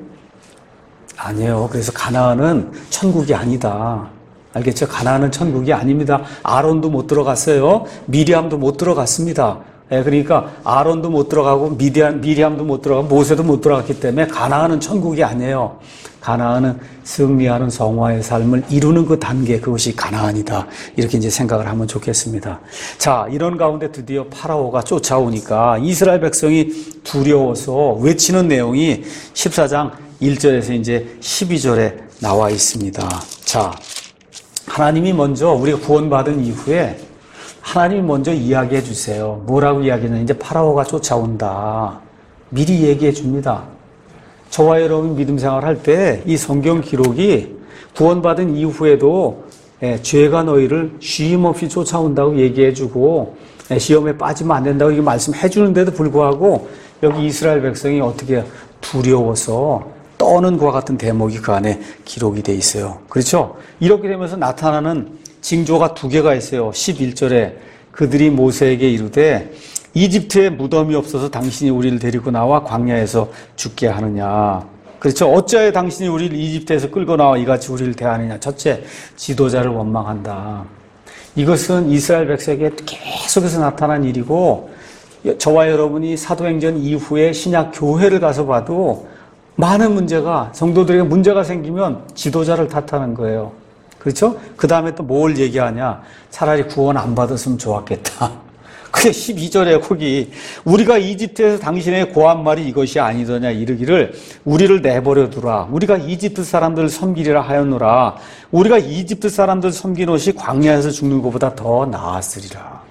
아니에요. 그래서 가나안은 천국이 아니다. 알겠죠? 가나안은 천국이 아닙니다. 아론도 못 들어갔어요. 미리암도 못 들어갔습니다. 예, 그러니까 아론도 못 들어가고 미디안, 미리암도 못 들어가고 모세도 못 들어갔기 때문에 가나안은 천국이 아니에요. 가나안은 승리하는 성화의 삶을 이루는 그 단계, 그것이 가나안이다. 이렇게 이제 생각을 하면 좋겠습니다. 자, 이런 가운데 드디어 파라오가 쫓아오니까 이스라엘 백성이 두려워서 외치는 내용이 십사 장 일 절에서 이제 십이 절에 나와 있습니다. 자, 하나님이 먼저 우리가 구원받은 이후에 하나님이 먼저 이야기해 주세요. 뭐라고 이야기하냐? 이제 파라오가 쫓아온다. 미리 얘기해 줍니다. 저와 여러분 믿음 생활할 때 이 성경 기록이 구원받은 이후에도 예, 죄가 너희를 쉼없이 쫓아온다고 얘기해 주고 예, 시험에 빠지면 안 된다고 이렇게 말씀해 주는데도 불구하고 여기 이스라엘 백성이 어떻게 해요? 두려워서 떠는 것과 같은 대목이 그 안에 기록이 돼 있어요. 그렇죠? 이렇게 되면서 나타나는 징조가 두 개가 있어요. 십일 절에 그들이 모세에게 이르되 이집트에 무덤이 없어서 당신이 우리를 데리고 나와 광야에서 죽게 하느냐. 그렇죠? 어찌하여 당신이 우리를 이집트에서 끌고 나와 이같이 우리를 대하느냐. 첫째, 지도자를 원망한다. 이것은 이스라엘 백성에게 계속해서 나타난 일이고 저와 여러분이 사도행전 이후에 신약 교회를 가서 봐도 많은 문제가, 성도들에게 문제가 생기면 지도자를 탓하는 거예요. 그렇죠? 그 다음에 또 뭘 얘기하냐. 차라리 구원 안 받았으면 좋았겠다. 그게 십이 절에 거기 우리가 이집트에서 당신의 고한 말이 이것이 아니더냐 이르기를 우리를 내버려 두라. 우리가 이집트 사람들을 섬기리라 하였노라. 우리가 이집트 사람들 섬기노시 광야에서 죽는 것보다 더 나았으리라.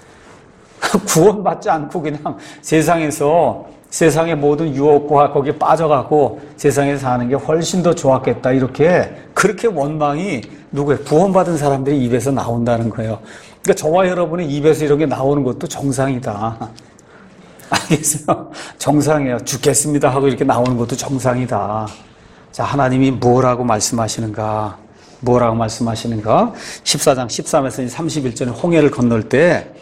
구원받지 않고 그냥 세상에서 세상의 모든 유혹과 거기에 빠져가고 세상에서 사는 게 훨씬 더 좋았겠다. 이렇게 그렇게 원망이 누구의 구원받은 사람들이 입에서 나온다는 거예요. 그러니까 저와 여러분의 입에서 이런 게 나오는 것도 정상이다. 알겠어요? 정상이에요. 죽겠습니다 하고 이렇게 나오는 것도 정상이다. 자, 하나님이 뭐라고 말씀하시는가? 뭐라고 말씀하시는가? 십사 장 십삼에서 삼십일 절에 홍해를 건널 때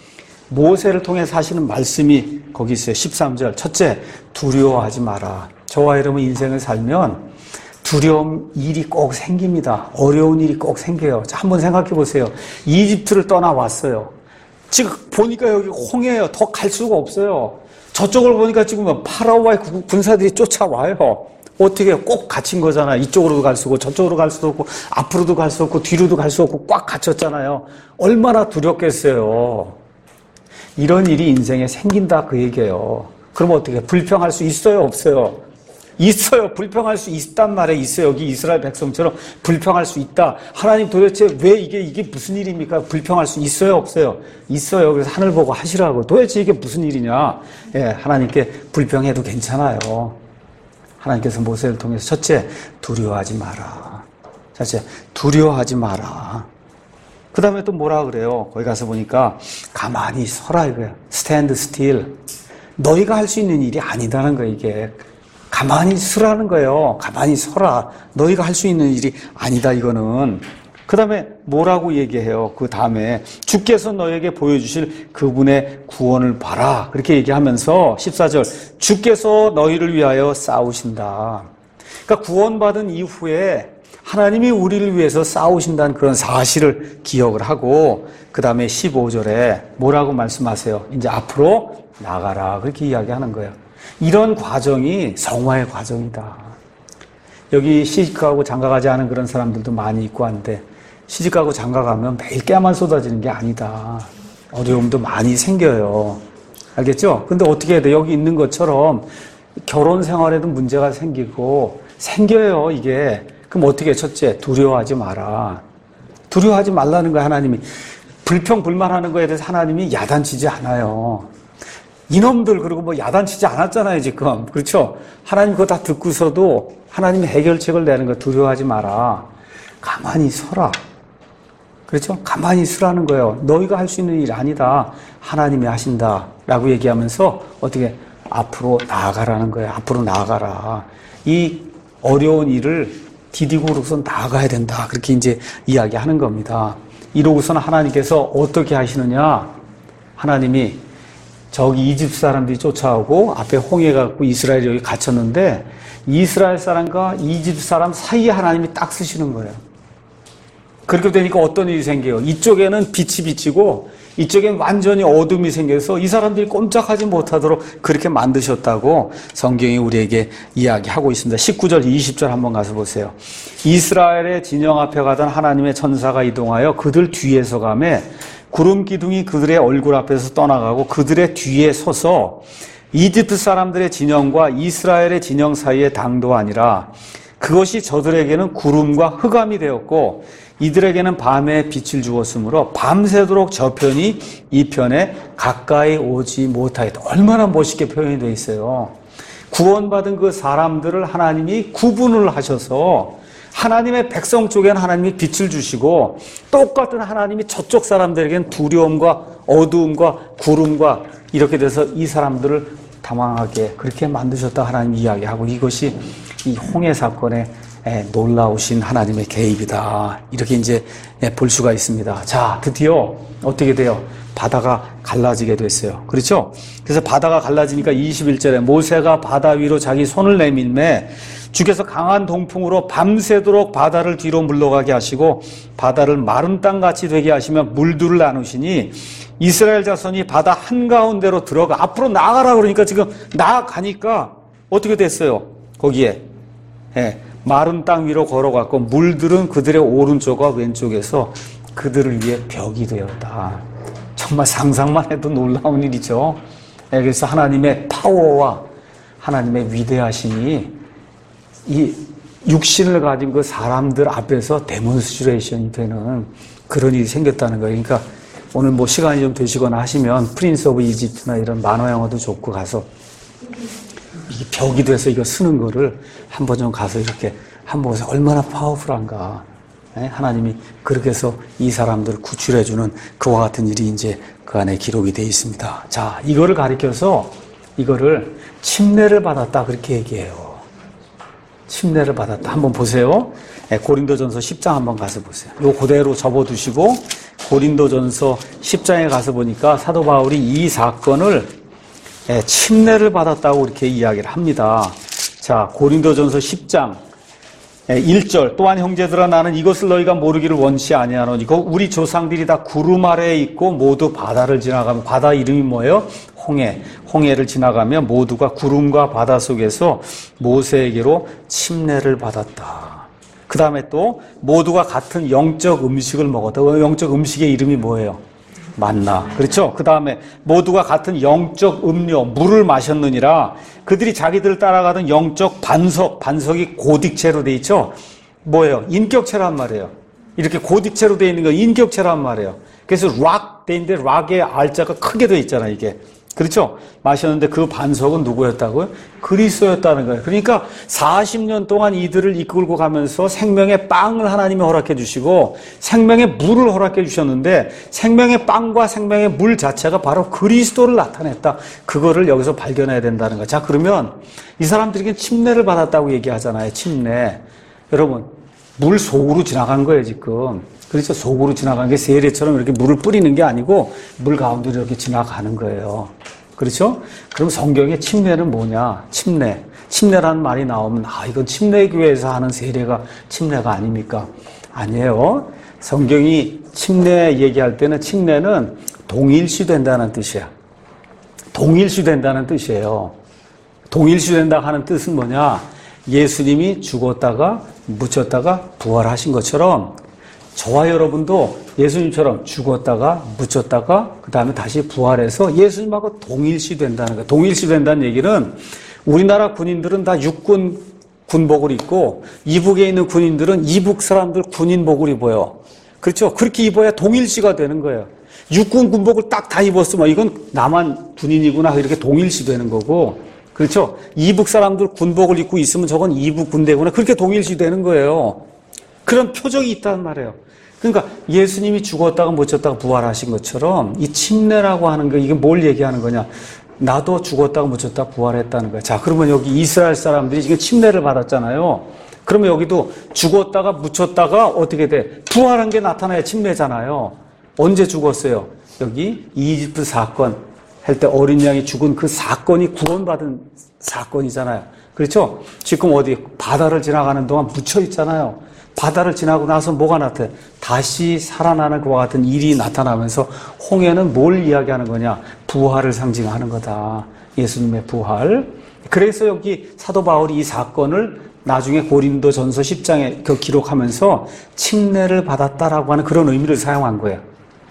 모세를 통해서 하시는 말씀이 거기 있어요. 십삼 절. 첫째, 두려워하지 마라. 저와 여러분 인생을 살면 두려움 일이 꼭 생깁니다. 어려운 일이 꼭 생겨요. 자, 한번 생각해 보세요. 이집트를 떠나왔어요. 지금 보니까 여기 홍해예요. 더 갈 수가 없어요. 저쪽을 보니까 지금 파라오와의 군사들이 쫓아와요. 어떻게 해요? 꼭 갇힌 거잖아요. 이쪽으로도 갈 수 없고 저쪽으로 갈 수도 없고 앞으로도 갈 수 없고 뒤로도 갈 수 없고 꽉 갇혔잖아요. 얼마나 두렵겠어요. 이런 일이 인생에 생긴다 그 얘기예요. 그럼 어떻게 해요? 불평할 수 있어요? 없어요? 있어요. 불평할 수 있단 말이에요. 있어요. 여기 이스라엘 백성처럼 불평할 수 있다. 하나님 도대체 왜 이게 이게 무슨 일입니까? 불평할 수 있어요? 없어요? 있어요. 그래서 하늘 보고 하시라고. 도대체 이게 무슨 일이냐? 예, 하나님께 불평해도 괜찮아요. 하나님께서 모세를 통해서 첫째, 두려워하지 마라. 첫째, 두려워하지 마라. 그 다음에 또 뭐라 그래요? 거기 가서 보니까 가만히 서라 이거예요. Stand still. 너희가 할 수 있는 일이 아니다는 거예요, 이게. 가만히 서라는 거예요. 가만히 서라. 너희가 할 수 있는 일이 아니다, 이거는. 그 다음에 뭐라고 얘기해요? 그 다음에 주께서 너에게 보여주실 그분의 구원을 봐라. 그렇게 얘기하면서 십사 절. 주께서 너희를 위하여 싸우신다. 그러니까 구원받은 이후에 하나님이 우리를 위해서 싸우신다는 그런 사실을 기억을 하고 그 다음에 십오 절에 뭐라고 말씀하세요? 이제 앞으로 나가라. 그렇게 이야기하는 거예요. 이런 과정이 성화의 과정이다. 여기 시집가고 장가가지 않은 그런 사람들도 많이 있고 한데 시집가고 장가가면 매일 깨만 쏟아지는 게 아니다. 어려움도 많이 생겨요. 알겠죠? 근데 어떻게 해야 돼? 여기 있는 것처럼 결혼 생활에도 문제가 생기고 생겨요, 이게. 그럼 어떻게 해? 첫째, 두려워하지 마라. 두려워하지 말라는 거야, 하나님이. 불평, 불만하는 거에 대해서 하나님이 야단치지 않아요. 이놈들 그러고 뭐 야단치지 않았잖아요, 지금. 그렇죠? 하나님 그거 다 듣고서도 하나님이 해결책을 내는 거 두려워하지 마라. 가만히 서라. 그렇죠? 가만히 서라는 거예요. 너희가 할 수 있는 일 아니다. 하나님이 하신다. 라고 얘기하면서 어떻게 앞으로 나아가라는 거예요. 앞으로 나아가라. 이 어려운 일을 디디고로서 나아가야 된다. 그렇게 이제 이야기하는 겁니다. 이러고서는 하나님께서 어떻게 하시느냐? 하나님이 저기 이집트 사람들이 쫓아오고 앞에 홍해가 있고 이스라엘이 여기 갇혔는데 이스라엘 사람과 이집트 사람 사이에 하나님이 딱 쓰시는 거예요. 그렇게 되니까 어떤 일이 생겨요? 이쪽에는 빛이 비치고 이쪽엔 완전히 어둠이 생겨서 이 사람들이 꼼짝하지 못하도록 그렇게 만드셨다고 성경이 우리에게 이야기하고 있습니다. 십구 절, 이십 절 한번 가서 보세요. 이스라엘의 진영 앞에 가던 하나님의 천사가 이동하여 그들 뒤에서 가매 구름 기둥이 그들의 얼굴 앞에서 떠나가고 그들의 뒤에 서서 이집트 사람들의 진영과 이스라엘의 진영 사이에 당도하니라. 그것이 저들에게는 구름과 흑암이 되었고 이들에게는 밤에 빛을 주었으므로 밤새도록 저편이 이 편에 가까이 오지 못하였다. 얼마나 멋있게 표현이 되어 있어요. 구원받은 그 사람들을 하나님이 구분을 하셔서 하나님의 백성 쪽에는 하나님이 빛을 주시고 똑같은 하나님이 저쪽 사람들에게는 두려움과 어두움과 구름과 이렇게 돼서 이 사람들을 당황하게 그렇게 만드셨다 하나님이 이야기하고 이것이 이 홍해 사건의 놀라우신 하나님의 개입이다. 이렇게 이제 볼 수가 있습니다. 자, 드디어 어떻게 돼요? 바다가 갈라지게 됐어요. 그렇죠? 그래서 바다가 갈라지니까 이십일 절에 모세가 바다 위로 자기 손을 내밀매 주께서 강한 동풍으로 밤새도록 바다를 뒤로 물러가게 하시고 바다를 마른 땅같이 되게 하시며 물들을 나누시니 이스라엘 자손이 바다 한가운데로 들어가 앞으로 나아가라 그러니까 지금 나아가니까 어떻게 됐어요? 거기에 예, 마른 땅 위로 걸어갔고 물들은 그들의 오른쪽과 왼쪽에서 그들을 위해 벽이 되었다. 정말 상상만 해도 놀라운 일이죠. 예, 그래서 하나님의 파워와 하나님의 위대하심이 이 육신을 가진 그 사람들 앞에서 데몬스트레이션이 되는 그런 일이 생겼다는 거예요. 그러니까 오늘 뭐 시간이 좀 되시거나 하시면 프린스 오브 이집트나 이런 만화 영화도 좋고 가서 이 벽이 돼서 이거 쓰는 거를 한번 좀 가서 이렇게 한번 보세요. 얼마나 파워풀한가. 네? 하나님이 그렇게 해서 이 사람들을 구출해주는 그와 같은 일이 이제 그 안에 기록이 되어 있습니다. 자, 이거를 가리켜서 이거를 침례를 받았다 그렇게 얘기해요. 침례를 받았다. 한번 보세요. 네, 고린도전서 십 장 한번 가서 보세요. 요 그대로 접어두시고 고린도전서 십 장에 가서 보니까 사도 바울이 이 사건을 침례를 받았다고 이렇게 이야기를 합니다. 자, 고린도전서 십 장 일 절, 또한 형제들아 나는 이것을 너희가 모르기를 원치 아니하노니 우리 조상들이 다 구름 아래에 있고 모두 바다를 지나가면, 바다 이름이 뭐예요? 홍해. 홍해를 지나가며 모두가 구름과 바다 속에서 모세에게로 침례를 받았다. 그 다음에 또 모두가 같은 영적 음식을 먹었다. 영적 음식의 이름이 뭐예요? 만나. 그렇죠? 그 다음에 모두가 같은 영적 음료, 물을 마셨느니라. 그들이 자기들 따라가던 영적 반석, 반석이 고딕체로 돼 있죠? 뭐예요? 인격체란 말이에요. 이렇게 고딕체로 돼 있는 거 인격체란 말이에요. 그래서 락 돼 있는데 락의 알자가 크게 돼 있잖아요, 이게. 그렇죠? 마셨는데 그 반석은 누구였다고요? 그리스도였다는 거예요. 그러니까 사십 년 동안 이들을 이끌고 가면서 생명의 빵을 하나님이 허락해 주시고 생명의 물을 허락해 주셨는데 생명의 빵과 생명의 물 자체가 바로 그리스도를 나타냈다. 그거를 여기서 발견해야 된다는 거예요. 자, 그러면 이 사람들에게 침례를 받았다고 얘기하잖아요. 침례. 여러분, 물 속으로 지나간 거예요, 지금. 그렇죠? 속으로 지나간 게 세례처럼 이렇게 물을 뿌리는 게 아니고 물 가운데로 이렇게 지나가는 거예요. 그렇죠? 그럼 성경의 침례는 뭐냐? 침례. 침례라는 말이 나오면 아, 이건 침례교회에서 하는 세례가 침례가 아닙니까? 아니에요. 성경이 침례 얘기할 때는 침례는 동일시된다는 뜻이야. 동일시된다는 뜻이에요. 동일시된다 하는 뜻은 뭐냐? 예수님이 죽었다가 묻혔다가 부활하신 것처럼 저와 여러분도 예수님처럼 죽었다가 묻혔다가 그 다음에 다시 부활해서 예수님하고 동일시 된다는 거예요. 동일시 된다는 얘기는 우리나라 군인들은 다 육군 군복을 입고 이북에 있는 군인들은 이북 사람들 군인복을 입어요. 그렇죠? 그렇게 입어야 동일시가 되는 거예요. 육군 군복을 딱 다 입었으면 이건 나만 군인이구나 이렇게 동일시 되는 거고, 그렇죠? 이북 사람들 군복을 입고 있으면 저건 이북 군대구나 그렇게 동일시 되는 거예요. 그런 표적이 있단 말이에요. 그러니까 예수님이 죽었다가 묻혔다가 부활하신 것처럼 이 침례라고 하는 게 이게 뭘 얘기하는 거냐? 나도 죽었다가 묻혔다가 부활했다는 거야. 자, 그러면 여기 이스라엘 사람들이 지금 침례를 받았잖아요. 그러면 여기도 죽었다가 묻혔다가 어떻게 돼? 부활한 게 나타나야 침례잖아요. 언제 죽었어요? 여기 이집트 사건 할 때 어린 양이 죽은 그 사건이 구원받은 사건이잖아요. 그렇죠? 지금 어디 바다를 지나가는 동안 묻혀 있잖아요. 바다를 지나고 나서 뭐가 나타나요? 다시 살아나는 것과 같은 일이 나타나면서 홍해는 뭘 이야기하는 거냐? 부활을 상징하는 거다. 예수님의 부활. 그래서 여기 사도 바울이 이 사건을 나중에 고린도전서 십 장에 기록하면서 침례를 받았다라고 하는 그런 의미를 사용한 거예요.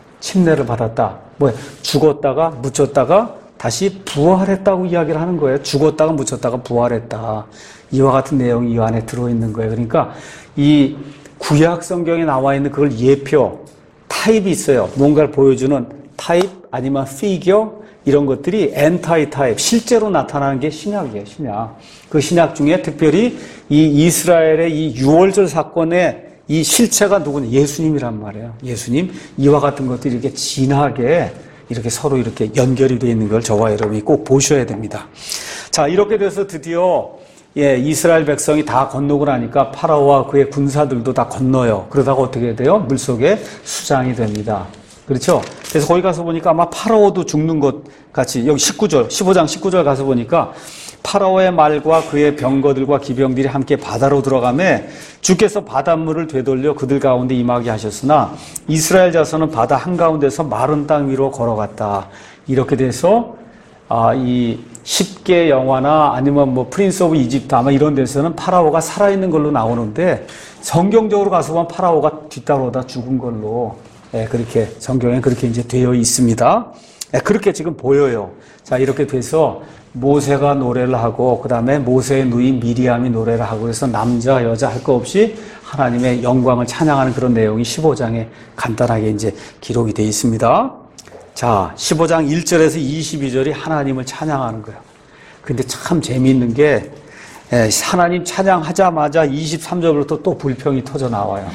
침례를 받았다. 뭐야? 죽었다가 묻혔다가 다시 부활했다고 이야기를 하는 거예요. 죽었다가 묻혔다가 부활했다. 이와 같은 내용이 이 안에 들어있는 거예요. 그러니까 이 구약 성경에 나와 있는 그걸 예표, 타입이 있어요. 뭔가를 보여주는 타입 아니면 피겨 이런 것들이 엔타이 타입, 실제로 나타나는 게 신약이에요. 신약. 그 신약 중에 특별히 이 이스라엘의 이 유월절 사건의 이 실체가 누구냐? 예수님이란 말이에요. 예수님. 이와 같은 것들이 이렇게 진하게 이렇게 서로 이렇게 연결이 되어 있는 걸 저와 여러분이 꼭 보셔야 됩니다. 자, 이렇게 돼서 드디어 예, 이스라엘 백성이 다 건너고 나니까 파라오와 그의 군사들도 다 건너요. 그러다가 어떻게 돼요? 물속에 수장이 됩니다. 그렇죠? 그래서 거기 가서 보니까 아마 파라오도 죽는 것 같이, 여기 십구 절, 십오 장 십구 절 가서 보니까 파라오의 말과 그의 병거들과 기병들이 함께 바다로 들어가매 주께서 바닷물을 되돌려 그들 가운데 임하게 하셨으나 이스라엘 자손은 바다 한가운데서 마른 땅 위로 걸어갔다. 이렇게 돼서 아, 이 십계 영화나 아니면 뭐 프린스 오브 이집트 아마 이런 데서는 파라오가 살아있는 걸로 나오는데 성경적으로 가서 보면 파라오가 뒤따라오다 죽은 걸로 예, 그렇게 성경에 그렇게 이제 되어 있습니다. 예, 그렇게 지금 보여요. 자, 이렇게 돼서 모세가 노래를 하고 그 다음에 모세의 누이 미리암이 노래를 하고 그래서 남자 여자 할 거 없이 하나님의 영광을 찬양하는 그런 내용이 십오 장에 간단하게 이제 기록이 되어 있습니다. 자, 십오 장 일 절에서 이십이 절이 하나님을 찬양하는 거예요. 근데 참 재미있는 게 하나님 찬양하자마자 이십삼 절부터 또 불평이 터져 나와요.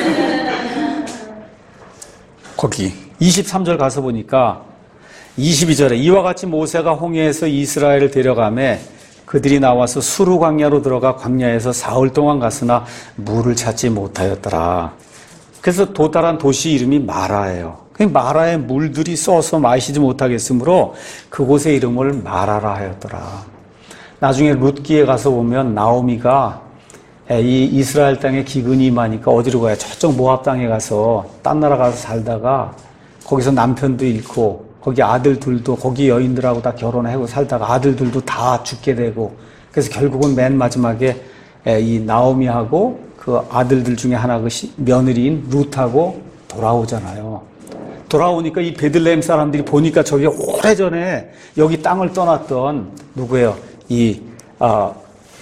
거기 이십삼 절 가서 보니까 이십이 절에 이와 같이 모세가 홍해에서 이스라엘을 데려가매 그들이 나와서 수르 광야로 들어가 광야에서 사흘 동안 갔으나 물을 찾지 못하였더라. 그래서 도달한 도시 이름이 마라예요. 마라의 물들이 써서 마시지 못하겠으므로 그곳의 이름을 마라라 하였더라. 나중에 룻기에 가서 보면 나오미가 이 이스라엘 땅에 기근이 임하니까 어디로 가요? 저쪽 모압 땅에 가서 딴 나라 가서 살다가 거기서 남편도 잃고 거기 아들들도 거기 여인들하고 다 결혼하고 살다가 아들들도 다 죽게 되고 그래서 결국은 맨 마지막에 이 나오미하고 그 아들들 중에 하나 그 며느리인 룻하고 돌아오잖아요. 돌아오니까 이 베들레헴 사람들이 보니까 저기 오래전에 여기 땅을 떠났던 누구예요? 이 아,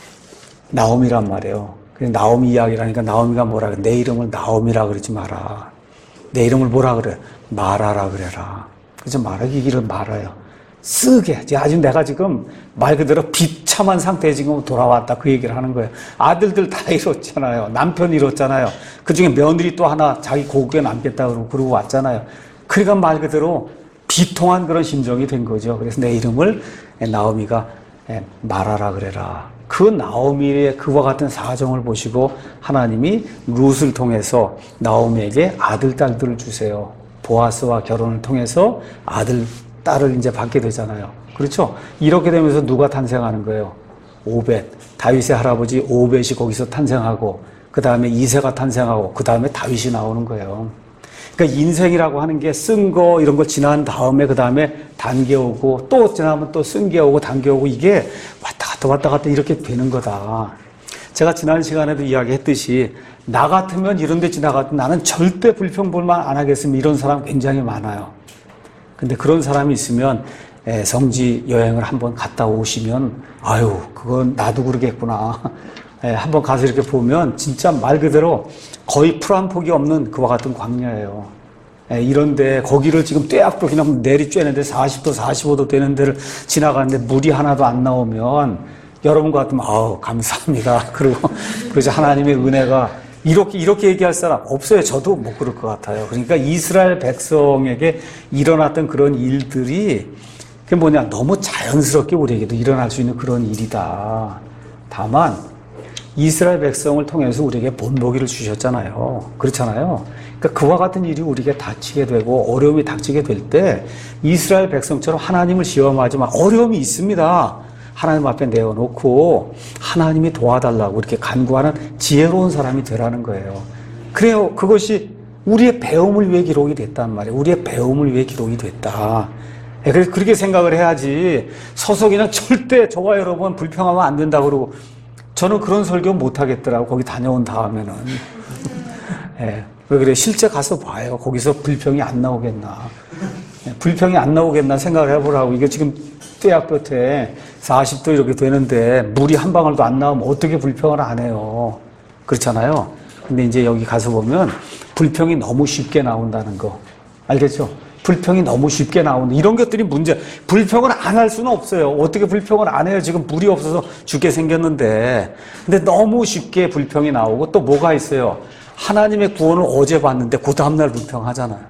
나오미란 말이에요. 그래서 나오미 이야기라니까 나오미가 뭐라 그래? 내 이름을 나오미라 그러지 마라. 내 이름을 뭐라 그래? 마라라 그래라. 그래서 말하기 길을 말아요. 쓰게. 아직 내가 지금 말 그대로 비참한 상태에 지금 돌아왔다. 그 얘기를 하는 거예요. 아들들 다 잃었잖아요. 남편 잃었잖아요. 그 중에 며느리 또 하나 자기 고국에 남겠다 그러고 그러고 왔잖아요. 그러니까 말 그대로 비통한 그런 심정이 된 거죠. 그래서 내 이름을 나오미가 말하라 그래라. 그 나오미의 그와 같은 사정을 보시고 하나님이 룻을 통해서 나오미에게 아들, 딸들을 주세요. 보아스와 결혼을 통해서 아들, 딸을 이제 받게 되잖아요. 그렇죠? 이렇게 되면서 누가 탄생하는 거예요? 오벳. 다윗의 할아버지 오벳이 거기서 탄생하고 그 다음에 이새가 탄생하고 그 다음에 다윗이 나오는 거예요. 그러니까 인생이라고 하는 게 쓴 거 이런 걸 지난 다음에 그 다음에 단계 오고 또 지나면 또 쓴 게 오고 단계 오고 이게 왔다 갔다 왔다 갔다 이렇게 되는 거다. 제가 지난 시간에도 이야기했듯이 나 같으면 이런 데 지나가도 나는 절대 불평불만 안 하겠으면 이런 사람 굉장히 많아요. 근데 그런 사람이 있으면 성지 여행을 한번 갔다 오시면 아유 그건 나도 그러겠구나. 한번 가서 이렇게 보면 진짜 말 그대로 거의 풀 한 폭이 없는 그와 같은 광야예요. 이런데 거기를 지금 떼약도 그냥 내리 쬐는데 사십 도 사십오 도 되는 데를 지나가는데 물이 하나도 안 나오면 여러분 같으면 아우 감사합니다. 그리고 그래서 하나님의 은혜가 이렇게 이렇게 얘기할 사람 없어요. 저도 못 그럴 것 같아요. 그러니까 이스라엘 백성에게 일어났던 그런 일들이 그게 뭐냐 너무 자연스럽게 우리에게도 일어날 수 있는 그런 일이다. 다만 이스라엘 백성을 통해서 우리에게 본보기를 주셨잖아요. 그렇잖아요. 그러니까 그와 같은 일이 우리에게 닥치게 되고 어려움이 닥치게 될 때 이스라엘 백성처럼 하나님을 시험하지만 어려움이 있습니다. 하나님 앞에 내어놓고 하나님이 도와달라고 이렇게 간구하는 지혜로운 사람이 되라는 거예요. 그래요. 그것이 우리의 배움을 위해 기록이 됐단 말이에요. 우리의 배움을 위해 기록이 됐다. 그래서 그렇게 생각을 해야지 서서 그냥 절대 저와 여러분 불평하면 안 된다고 그러고 저는 그런 설교 못 하겠더라고. 거기 다녀온 다음에는. 예. 왜 그래? 실제 가서 봐요. 거기서 불평이 안 나오겠나. 예. 불평이 안 나오겠나 생각을 해보라고. 이게 지금 떼약볕에 사십 도 이렇게 되는데 물이 한 방울도 안 나오면 어떻게 불평을 안 해요. 그렇잖아요. 근데 이제 여기 가서 보면 불평이 너무 쉽게 나온다는 거. 알겠죠? 불평이 너무 쉽게 나오는 이런 것들이 문제. 불평을 안 할 수는 없어요. 어떻게 불평을 안 해요? 지금 물이 없어서 죽게 생겼는데. 근데 너무 쉽게 불평이 나오고 또 뭐가 있어요? 하나님의 구원을 어제 봤는데 그 다음날 불평하잖아요.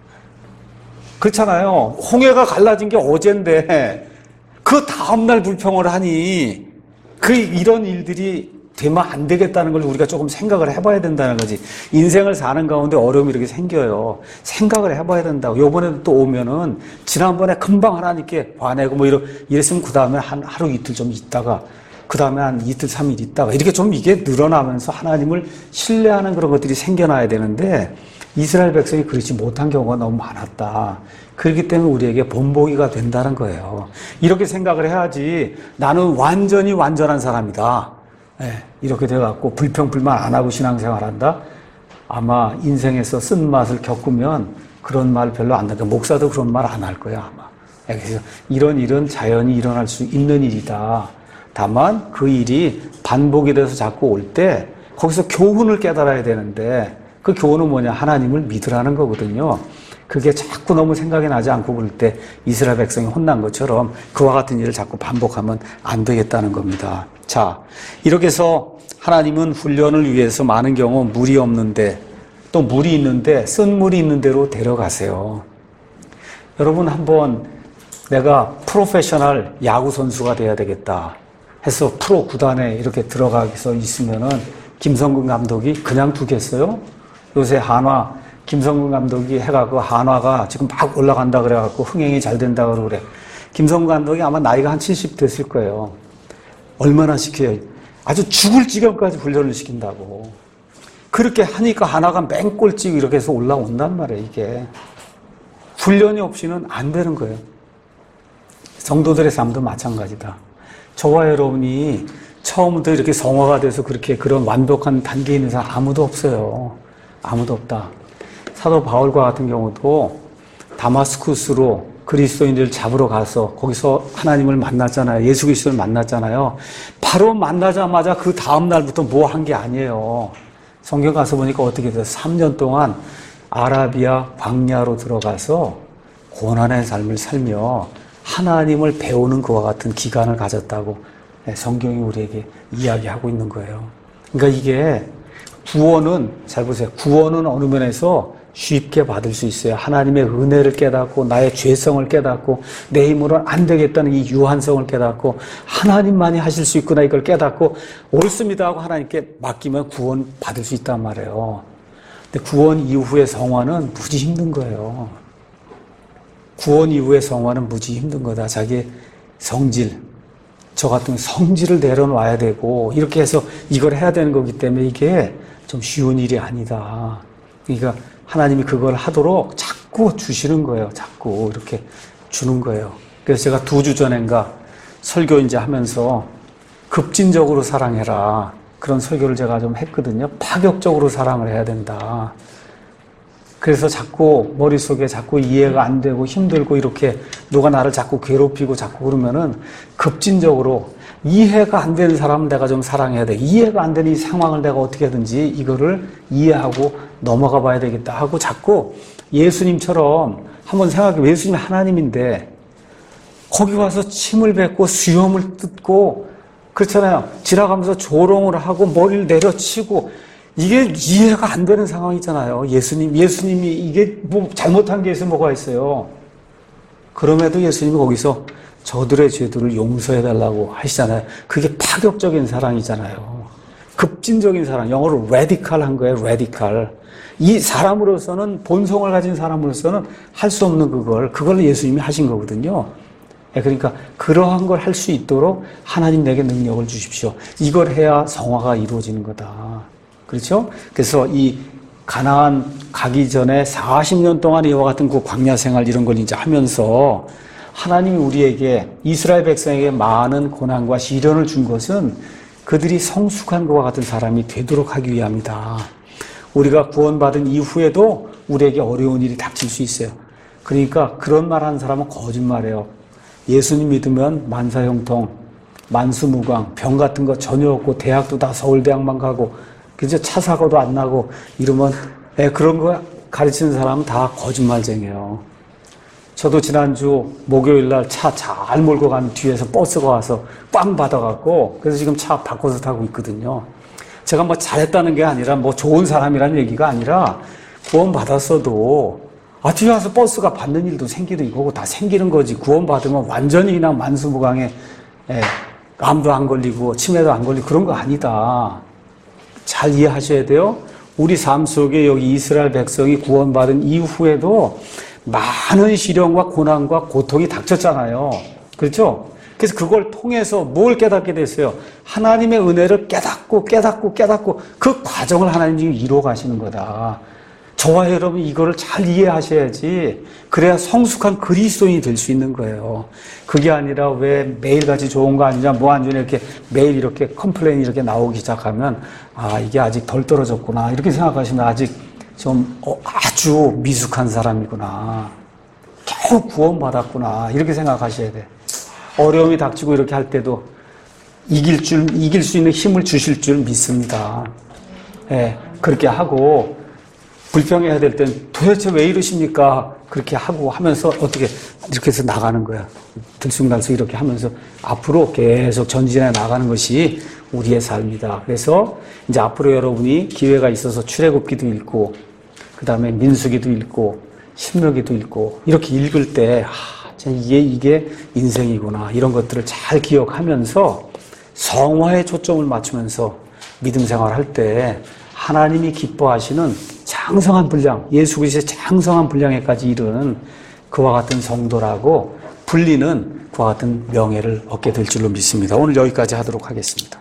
그렇잖아요. 홍해가 갈라진 게 어젠데 그 다음날 불평을 하니 그 이런 일들이 되면 안 되겠다는 걸 우리가 조금 생각을 해봐야 된다는 거지. 인생을 사는 가운데 어려움이 이렇게 생겨요. 생각을 해봐야 된다고. 요번에도 또 오면은 지난번에 금방 하나님께 화내고 뭐 이러, 이랬으면 그 다음에 한 하루 이틀 좀 있다가 그 다음에 한 이틀 삼일 있다가 이렇게 좀 이게 늘어나면서 하나님을 신뢰하는 그런 것들이 생겨나야 되는데 이스라엘 백성이 그렇지 못한 경우가 너무 많았다. 그렇기 때문에 우리에게 본보기가 된다는 거예요. 이렇게 생각을 해야지 나는 완전히 완전한 사람이다. 네, 이렇게 돼갖고 불평불만 안 하고 신앙생활한다? 아마 인생에서 쓴맛을 겪으면 그런 말 별로 안 한다. 목사도 그런 말 안 할 거야 아마. 그래서 이런 일은 자연히 일어날 수 있는 일이다. 다만 그 일이 반복이 돼서 자꾸 올 때 거기서 교훈을 깨달아야 되는데 그 교훈은 뭐냐? 하나님을 믿으라는 거거든요. 그게 자꾸 너무 생각이 나지 않고 그럴 때 이스라엘 백성이 혼난 것처럼 그와 같은 일을 자꾸 반복하면 안 되겠다는 겁니다. 자, 이렇게 해서 하나님은 훈련을 위해서 많은 경우 물이 없는데 또 물이 있는데 쓴 물이 있는 데로 데려가세요. 여러분 한번 내가 프로페셔널 야구 선수가 돼야 되겠다 해서 프로 구단에 이렇게 들어가서 있으면은 김성근 감독이 그냥 두겠어요? 요새 한화 김성근 감독이 해가고 한화가 지금 막 올라간다 그래갖고 흥행이 잘 된다 그러고 그래. 김성근 감독이 아마 나이가 한 칠십 됐을 거예요. 얼마나 시켜요? 아주 죽을 지경까지 훈련을 시킨다고. 그렇게 하니까 한화가 맹꼴찌고 이렇게 해서 올라온단 말이에요, 이게. 훈련이 없이는 안 되는 거예요. 성도들의 삶도 마찬가지다. 저와 여러분이 처음부터 이렇게 성화가 돼서 그렇게 그런 완벽한 단계에 있는 사람 아무도 없어요. 아무도 없다. 사도 바울과 같은 경우도 다마스쿠스로 그리스도인들을 잡으러 가서 거기서 하나님을 만났잖아요. 예수 그리스도를 만났잖아요. 바로 만나자마자 그 다음 날부터 뭐 한 게 아니에요. 성경 가서 보니까 어떻게 돼요? 삼 년 동안 아라비아 광야로 들어가서 고난의 삶을 살며 하나님을 배우는 그와 같은 기간을 가졌다고 성경이 우리에게 이야기하고 있는 거예요. 그러니까 이게 구원은, 잘 보세요. 구원은 어느 면에서 쉽게 받을 수 있어요. 하나님의 은혜를 깨닫고 나의 죄성을 깨닫고 내 힘으로는 안 되겠다는 이 유한성을 깨닫고 하나님만이 하실 수 있구나 이걸 깨닫고 옳습니다 하고 하나님께 맡기면 구원 받을 수 있단 말이에요. 근데 구원 이후의 성화는 무지 힘든 거예요. 구원 이후의 성화는 무지 힘든 거다. 자기의 성질, 저 같은 성질을 내려놔야 되고 이렇게 해서 이걸 해야 되는 거기 때문에 이게 좀 쉬운 일이 아니다. 그러니까 하나님이 그걸 하도록 자꾸 주시는 거예요. 자꾸 이렇게 주는 거예요. 그래서 제가 두 주 전인가 설교 이제 하면서 급진적으로 사랑해라. 그런 설교를 제가 좀 했거든요. 파격적으로 사랑을 해야 된다. 그래서 자꾸 머릿속에 자꾸 이해가 안 되고 힘들고 이렇게 누가 나를 자꾸 괴롭히고 자꾸 그러면은 급진적으로 이해가 안 되는 사람은 내가 좀 사랑해야 돼. 이해가 안 되는 이 상황을 내가 어떻게 하든지 이거를 이해하고 넘어가 봐야 되겠다 하고 자꾸 예수님처럼 한번 생각해. 예수님이 하나님인데 거기 와서 침을 뱉고 수염을 뜯고 그렇잖아요. 지나가면서 조롱을 하고 머리를 내려치고 이게 이해가 안 되는 상황이잖아요. 예수님, 예수님이 이게 뭐 잘못한 게 있으면 뭐가 있어요. 그럼에도 예수님이 거기서 저들의 죄들을 용서해달라고 하시잖아요. 그게 파격적인 사랑이잖아요. 급진적인 사랑, 영어로 레디칼한 거예요. 레디칼. 이 사람으로서는, 본성을 가진 사람으로서는 할 수 없는 그걸, 그걸 예수님이 하신 거거든요. 그러니까 그러한 걸 할 수 있도록 하나님 내게 능력을 주십시오. 이걸 해야 성화가 이루어지는 거다. 그렇죠? 그래서 이 가나안 가기 전에 사십 년 동안 이와 같은 그 광야 생활 이런 걸 이제 하면서 하나님이 우리에게 이스라엘 백성에게 많은 고난과 시련을 준 것은 그들이 성숙한 것과 같은 사람이 되도록 하기 위함이다. 우리가 구원받은 이후에도 우리에게 어려운 일이 닥칠 수 있어요. 그러니까 그런 말 하는 사람은 거짓말이에요. 예수님 믿으면 만사형통, 만수무강, 병 같은 거 전혀 없고 대학도 다 서울대학만 가고 그죠? 차 사고도 안 나고 이러면 에, 그런 거 가르치는 사람은 다 거짓말쟁이에요. 저도 지난주 목요일 날 차 잘 몰고 간 뒤에서 버스가 와서 빵 받아갖고 그래서 지금 차 바꿔서 타고 있거든요. 제가 뭐 잘했다는 게 아니라 뭐 좋은 사람이라는 얘기가 아니라 구원 받았어도 아 뒤에 와서 버스가 받는 일도 생기도 이거고 다 생기는 거지. 구원 받으면 완전히 그냥 만수무강에 에, 암도 안 걸리고 치매도 안 걸리고 그런 거 아니다. 잘 이해하셔야 돼요. 우리 삶 속에 여기 이스라엘 백성이 구원받은 이후에도 많은 시련과 고난과 고통이 닥쳤잖아요. 그렇죠? 그래서 그걸 통해서 뭘 깨닫게 됐어요? 하나님의 은혜를 깨닫고 깨닫고 깨닫고 그 과정을 하나님이 이루어 가시는 거다. 저와 여러분 이거를 잘 이해하셔야지 그래야 성숙한 그리스도인이 될 수 있는 거예요. 그게 아니라 왜 매일같이 좋은 거 아니냐 뭐 안 좋냐 이렇게 매일 이렇게 컴플레인이 이렇게 나오기 시작하면 아 이게 아직 덜 떨어졌구나 이렇게 생각하시면 아직 좀 어, 아주 미숙한 사람이구나. 겨우 구원받았구나 이렇게 생각하셔야 돼. 어려움이 닥치고 이렇게 할 때도 이길 줄 이길 수 있는 힘을 주실 줄 믿습니다. 예, 그렇게 하고 불평해야 될 땐 도대체 왜 이러십니까? 그렇게 하고 하면서 어떻게 이렇게 해서 나가는 거야. 들쑥날쑥 이렇게 하면서 앞으로 계속 전진해 나가는 것이 우리의 삶이다. 그래서 이제 앞으로 여러분이 기회가 있어서 출애굽기도 읽고 그 다음에 민수기도 읽고 신명기도 읽고 이렇게 읽을 때 아, 이게 이게 인생이구나 이런 것들을 잘 기억하면서 성화에 초점을 맞추면서 믿음 생활할 때 하나님이 기뻐하시는 장성한 분량, 예수 그리스도의 장성한 분량에까지 이른 그와 같은 성도라고 불리는 그와 같은 명예를 얻게 될 줄로 믿습니다. 오늘 여기까지 하도록 하겠습니다.